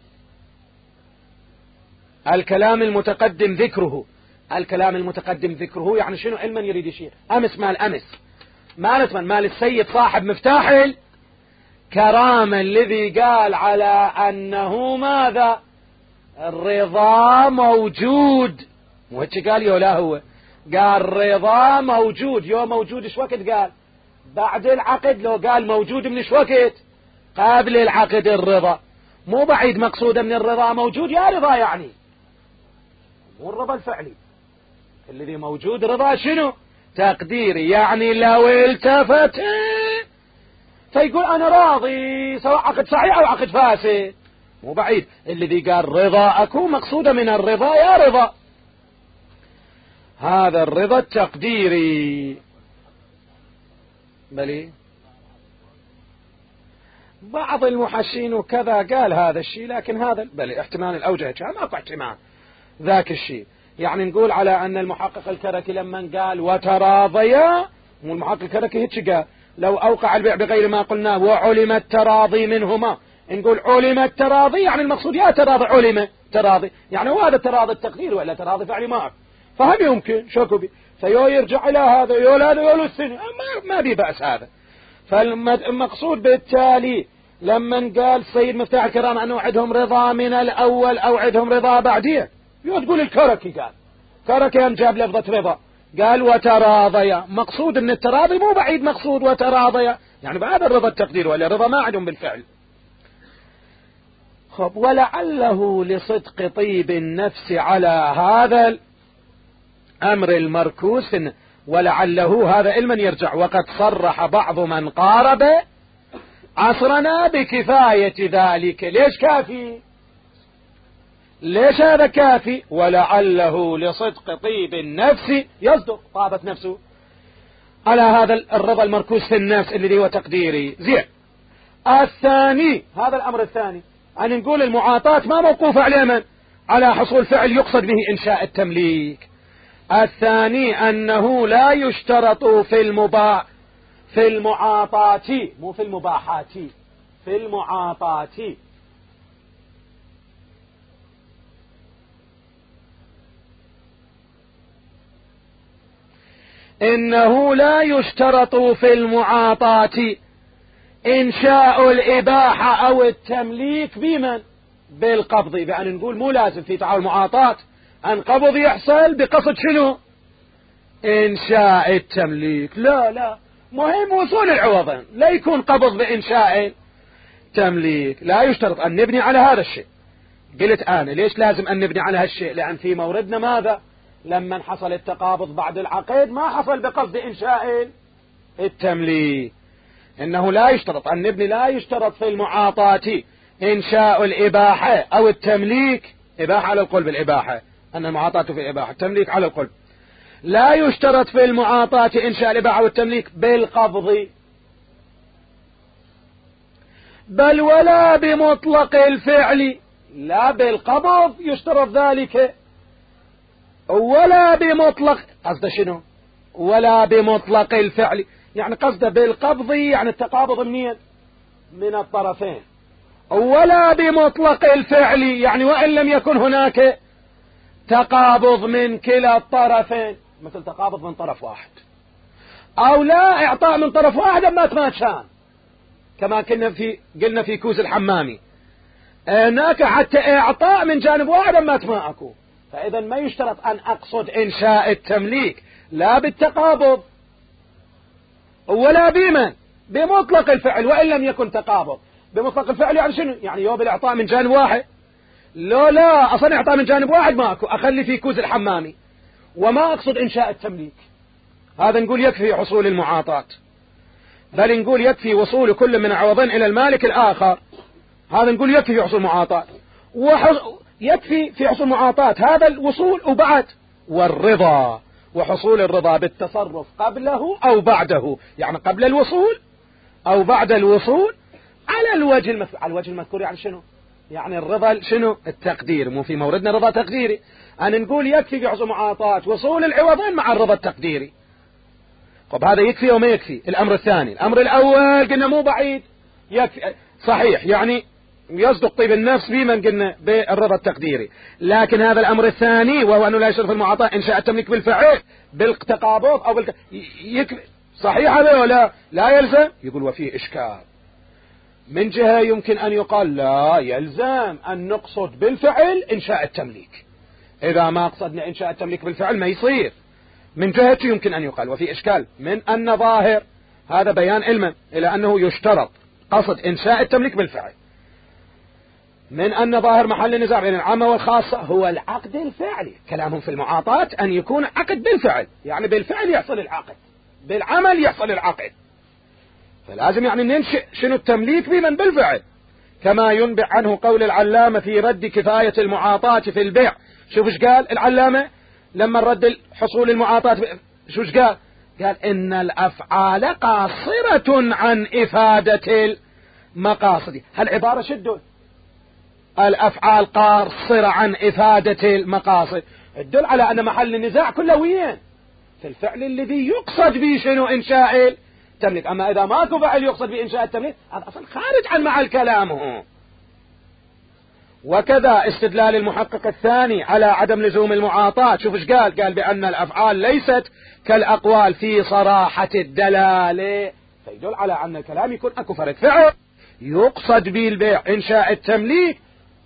الكلام المتقدم ذكره، الكلام المتقدم ذكره يعني شنو؟ علما يريد شيء. أمس مال أمس، مال من مال السيد صاحب مفتاح الكرامة الذي قال على أنه ماذا؟ الرضا موجود. وهيك قال يولا هو قال رضا موجود. يوم موجود ايش وقت قال؟ بعد العقد. لو قال موجود من ايش وقت؟ قبل العقد الرضا. مو بعيد مقصوده من الرضا موجود يا رضا، يعني مو الرضا الفعلي الذي موجود، رضا شنو؟ تقديري، يعني لو التفت فيقول انا راضي سواء عقد صحيح او عقد فاسد. مو بعيد الذي قال رضا اكو مقصوده من الرضا يا رضا، هذا الرضا التقديري. بلي بعض المحشين وكذا قال هذا الشيء، لكن هذا بلي احتمال الأوجه كان ماكو احتمال ذاك الشيء. يعني نقول على أن المحقق الكركي لما قال وتراضيا، مو المحقق الكركي هيك قال لو أوقع البيع بغير ما قلناه وعلم التراضي منهما، نقول علم التراضي يعني المقصود يا تراضي علم تراضي، يعني هو هذا التراضي التقدير ولا تراضي فعلي معك، فهم يمكن شكو بي فيو يرجع إلى هذا يول هذا يول السنة، ما, ما بي بأس هذا. فالمقصود بالتالي لما قال سيد مفتاح الكرامة أنه عندهم رضا من الأول أو عندهم رضا بعديه، يو تقول الكركي قال كركي هم جاب لفظة رضا قال وتراضيا، مقصود ان التراضي مو بعيد مقصود وتراضيا، يعني بعد الرضا التقدير ولا رضا ما عندهم بالفعل. خب ولعله لصدق طيب النفس على هذا الأمر المركوس، ولعله هذا علما يرجع. وقد صرح بعض من قارب عصرنا بكفاية ذلك. ليش كافي؟ ليش هذا كافي؟ ولعله لصدق طيب النفس، يصدق طابت نفسه على هذا الرضا المركوز في النفس الذي هو تقديري. زين. الثاني، هذا الأمر الثاني، أن نقول المعاطاة ما موقوفة على من؟ على حصول فعل يقصد به إنشاء التمليك. الثاني أنه لا يشترط في المباح في المعاطاة، مو في المباحات، في المعاطاة إنه لا يشترط في المعاطاة إنشاء الإباحة أو التمليك بمن؟ بالقبض. بأن نقول مو لازم في تعاون معاطاة أن قبض يحصل بقصد شنو؟ إنشاء التمليك. لا لا، مهم وصول العوضين، لا يكون قبض بإنشاء تمليك. لا يشترط أن نبني على هذا الشيء. قلت أنا ليش لازم أن نبني على هالشيء؟ لأن في موردنا ماذا؟ لما حصل التقابض بعد العقد ما حصل بقصد إنشاء التمليك. إنه لا يشترط أن نبني، لا يشترط في المعاطاة إنشاء الإباحة أو التمليك. إباحة على القلب، الإباحة أن المعاطاة في الإباحة، التمليك على القلب. لا يشترط في المعاطاة إنشاء الإباحة والتمليك بالقبض، بل ولا بمطلق الفعل. لا بالقبض يشترط ذلك، ولا بمطلق، قصد شنو؟ ولا بمطلق الفعل، يعني قصد بالقبض يعني التقابض منين؟ من الطرفين. ولا بمطلق الفعل يعني وإن لم يكن هناك تقابض من كلا الطرفين، مثل تقابض من طرف واحد، أو لا إعطاء من طرف واحد ما تماشان، كما كنا في قلنا في كوز الحمامي، هناك حتى إعطاء من جانب واحد ما ماكو. فإذا ما يشترط أن أقصد إنشاء التمليك لا بالتقابض ولا بمن بمطلق الفعل، وإن لم يكن تقابض. بمطلق الفعل يعني شنو؟ يعني يوم الإعطاء من جانب واحد. لا لا أصلا إعطاء من جانب واحد ماكو، أخلي في كوز الحمامي وما أقصد إنشاء التمليك، هذا نقول يكفي حصول المعاطاة. بل نقول يكفي وصول كل من عوضين إلى المالك الآخر، هذا نقول يكفي في حصول معاطاة. ويكفي في حصول معاطاة هذا الوصول، وبعد والرضا وحصول الرضا بالتصرف قبله أو بعده، يعني قبل الوصول أو بعد الوصول على الوجه المذكور. على الوجه المذكور يعني شنو؟ يعني الرضا شنو؟ التقدير. مو في موردنا رضا تقديري، أنا نقول يكفي في حصول معاطاة وصول العوضين مع الرضا التقديري. طب هذا يكفي أو ما يكفي؟ الأمر الثاني. الأمر الأول قلنا مو بعيد يكفي صحيح، يعني يصدق طيب النفس بمن قلنا بالرضا التقديري. لكن هذا الأمر الثاني وهو أنه لا يشرف المعاطاة إنشاء التمليك بالفعل بالتقابض أو بالت... يكفي صحيح هذا ولا لا يلزم؟ يقول وفيه إشكال. من جهة يمكن أن يقال لا يلزم أن نقصد بالفعل إنشاء التمليك، إذا ما قصدنا إنشاء التمليك بالفعل ما يصير. من جهة يمكن أن يقال وفي إشكال من أن ظاهر هذا بيان علما إلى أنه يشترط قصد إنشاء التمليك بالفعل، من أن ظاهر محل النزاع بين العامة والخاصة هو العقد الفعلي. كلامهم في المعاطاة أن يكون عقد بالفعل، يعني بالفعل يحصل العقد، بالعمل يحصل العقد. فلازم يعني ننشئ شنو التمليك بمن بالفعل، كما ينبع عنه قول العلامة في رد كفاية المعاطاة في البيع. شوف ايش قال العلامة لما رد حصول المعاطاة، شو ايش قال؟ قال إن الأفعال قاصرة عن إفادة المقاصد. هالعبارة شدوا الأفعال قاصرة عن إفادة المقاصد، تدل على أن محل النزاع كله وين؟ في الفعل الذي يقصد به شنو؟ إنشاء التمليك. أما إذا ماكو فعل يقصد به إنشاء التمليك هذا أصلا خارج عن محل كلامه. وكذا استدلال المحقق الثاني على عدم لزوم المعاطاة. شوف ايش قال؟ قال بأن الأفعال ليست كالأقوال في صراحة الدلالة، فيدل على أن الكلام يكون أكو فرد فعل يقصد به البيع إنشاء التمليك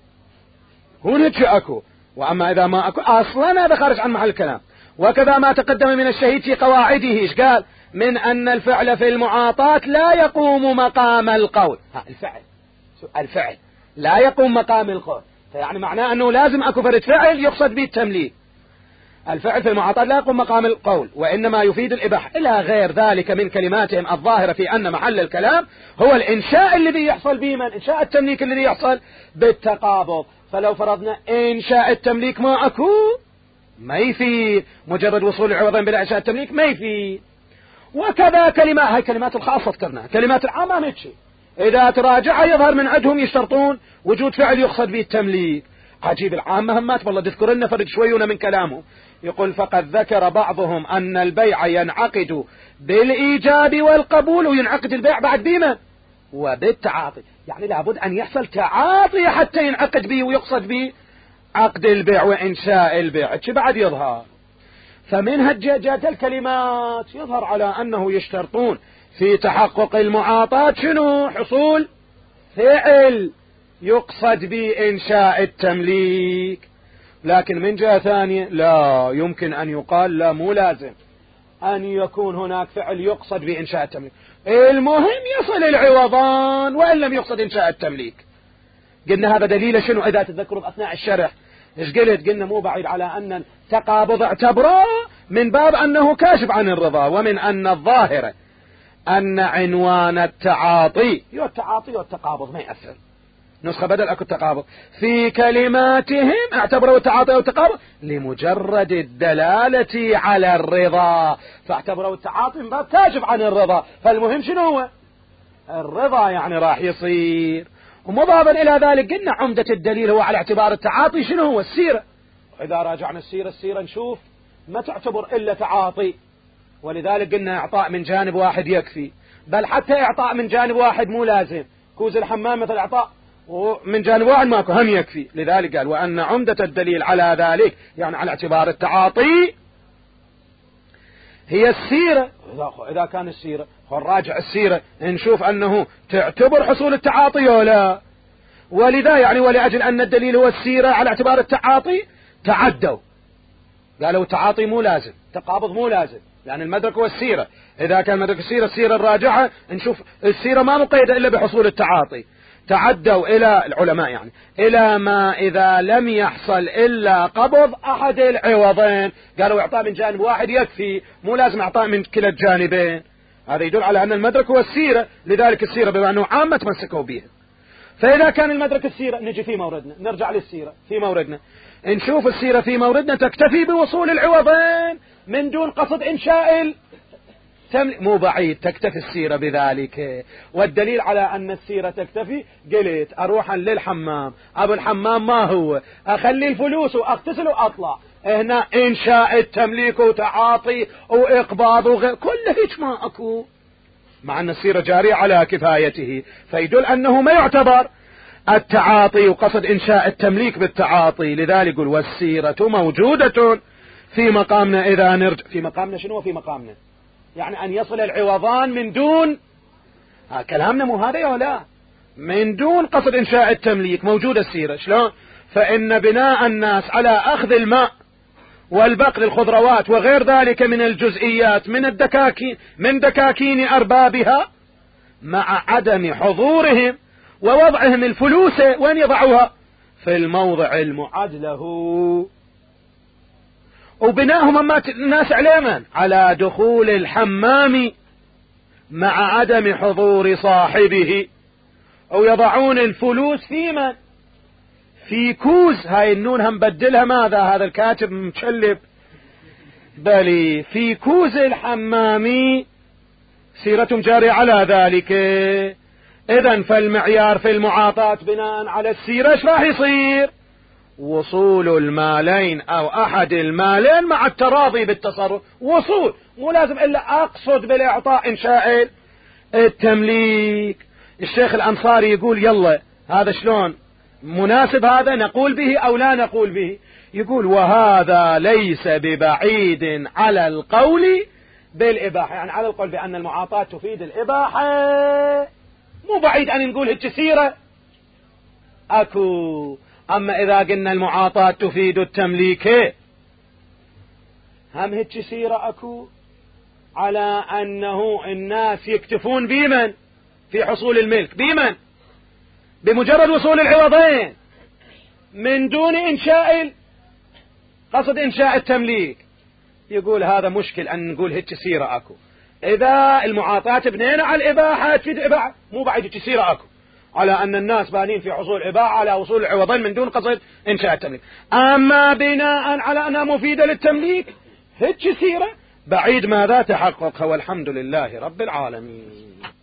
هنا أكو، وأما إذا ما أكو أصلا هذا خارج عن محل الكلام. وكذا ما تقدم من الشهيد في قواعده ايش قال؟ من أن الفعل في المعاطاة لا يقوم مقام القول. ها الفعل الفعل لا يقوم مقام القول، فيعني معناه أنه لازم أكو فرد فعل يقصد به التمليك. الفعل في المعاطاة لا يقوم مقام القول وإنما يفيد الإباحة، إلى غير ذلك من كلماتهم الظاهرة في أن محل الكلام هو الإنشاء الذي يحصل به من إنشاء التمليك الذي يحصل بالتقابض. فلو فرضنا إنشاء التمليك ما أكو ما يفيد، مجرد وصول العوضين بلا إنشاء التمليك ما يفيد. وكذا كلمات، هاي كلمات الخاصة ذكرناها، كلمات العامة ما تشي إذا تراجع يظهر من عندهم يشترطون وجود فعل يقصد به التمليك. عجيب العامة همات والله تذكر لنا فرد شوينا من كلامه. يقول فقد ذكر بعضهم أن البيع ينعقد بالإيجاب والقبول، وينعقد البيع بعد بما وبالتعاطي، يعني لابد أن يحصل تعاطي حتى ينعقد به ويقصد به عقد البيع وإنشاء البيع. ايش بعد يظهر؟ فمن هجاجات الكلمات يظهر على أنه يشترطون في تحقق المعاطاة شنو؟ حصول فعل يقصد به إنشاء التمليك. لكن من جهة ثانية لا يمكن أن يقال لا مو لازم أن يكون هناك فعل يقصد به إنشاء التمليك، المهم يصل العوضان وإن لم يقصد إنشاء التمليك. قلنا هذا دليل شنو؟ إذا تذكروا أثناء الشرح إيش قلت؟ قلنا مو بعيد على أن التقابض اعتبره من باب أنه كاشف عن الرضا، ومن أن الظاهرة أن عنوان التعاطي يو التعاطي والتقابض ما يأثر، نسخة بدل أكو التقابض في كلماتهم اعتبروا التعاطي والتقابض لمجرد الدلالة على الرضا، فاعتبروا التعاطي من باب كاشف عن الرضا. فالمهم شنو هو؟ الرضا يعني راح يصير. ومضافا إلى ذلك قلنا عمدة الدليل هو على اعتبار التعاطي شنو هو؟ السيرة. وإذا راجعنا السيرة السيرة نشوف ما تعتبر إلا تعاطي، ولذلك قلنا إعطاء من جانب واحد يكفي، بل حتى إعطاء من جانب واحد مو لازم. كوز الحمام مثل إعطاء ومن جانب واحد ماكو هم يكفي. لذلك قال وأن عمدة الدليل على ذلك يعني على اعتبار التعاطي هي السيرة. إذا كان السيرة نراجع السيرة نشوف أنه تعتبر حصول التعاطي ولا لا. ولذا يعني ولأجل أن الدليل هو السيرة على اعتبار التعاطي تعدوا، قالوا التعاطي مو لازم، تقابض مو لازم، يعني المدرك هو السيرة. إذا كان مدرك السيرة السيرة الراجعة نشوف السيرة ما مقيدة إلا بحصول التعاطي. تعدوا إلى العلماء يعني إلى ما إذا لم يحصل إلا قبض أحد العوضين، قالوا إعطاء من جانب واحد يكفي، مو لازم إعطاء من كلا الجانبين. هذا يدل على أن المدرك هو السيرة، لذلك السيرة بما أنه عامة تمسكوا بها. فإذا كان المدرك السيرة نجي في موردنا، نرجع للسيرة في موردنا، نشوف السيرة في موردنا تكتفي بوصول العوضين من دون قصد إنشاء التمليك. مو بعيد تكتفي السيرة بذلك. والدليل على أن السيرة تكتفي، قلت أروحا للحمام، أبو الحمام ما هو، أخلي الفلوس وأغتسل وأطلع، هنا إنشاء التمليك وتعاطي وإقباض وغير كله هيك ما أكو، مع أن السيرة جارية على كفايته. فيدل أنه ما يعتبر التعاطي وقصد إنشاء التمليك بالتعاطي. لذلك يقول والسيرة موجودة في مقامنا. إذا نرجع في مقامنا، شنو في مقامنا؟ يعني أن يصل العوضان من دون، ها كلامنا مو هذا ولا من دون قصد إنشاء التمليك. موجودة السيرة شلون؟ فإن بناء الناس على أخذ الماء والبقر الخضروات وغير ذلك من الجزئيات من الدكاكين من دكاكين أربابها، مع عدم حضورهم ووضعهم الفلوس وين يضعوها؟ في الموضع المعد له، وبناهم الناس على من؟ على دخول الحمام مع عدم حضور صاحبه، أو يضعون الفلوس في من؟ في كوز. هاي النون هم بدلها ماذا؟ هذا الكاتب مشلب، بل في كوز الحمام. سيرة جارية على ذلك. إذن فالمعيار في المعاطاة بناء على السيرة ايش راح يصير؟ وصول المالين أو أحد المالين مع التراضي بالتصرف. وصول، مو لازم إلا أقصد بالإعطاء إنشاء التمليك. الشيخ الأنصاري يقول يلا هذا شلون مناسب، هذا نقول به أو لا نقول به؟ يقول وهذا ليس ببعيد على القول بالإباحة، يعني على القول بأن المعاطاة تفيد الإباحة مو بعيد أن نقول هيك سيرة أكو. أما إذا قلنا المعاطاة تفيد التمليك هم هيك سيرة أكو، على أنه الناس يكتفون بمن في حصول الملك، بمن بمجرد وصول العوضين من دون إنشاء قصد إنشاء التمليك. يقول هذا مشكل أن نقول هيك سيرة أكو. إذا المعاطاة بنينا على الإباحة تفيد الإباحة، مو بعيد هيك سيرة أكو على أن الناس بانين في حصول إباحة على وصول العوضين من دون قصد إنشاء التمليك. أما بناء على أنها مفيدة للتمليك هيك سيرة بعيد ماذا تحقق. والحمد لله رب العالمين.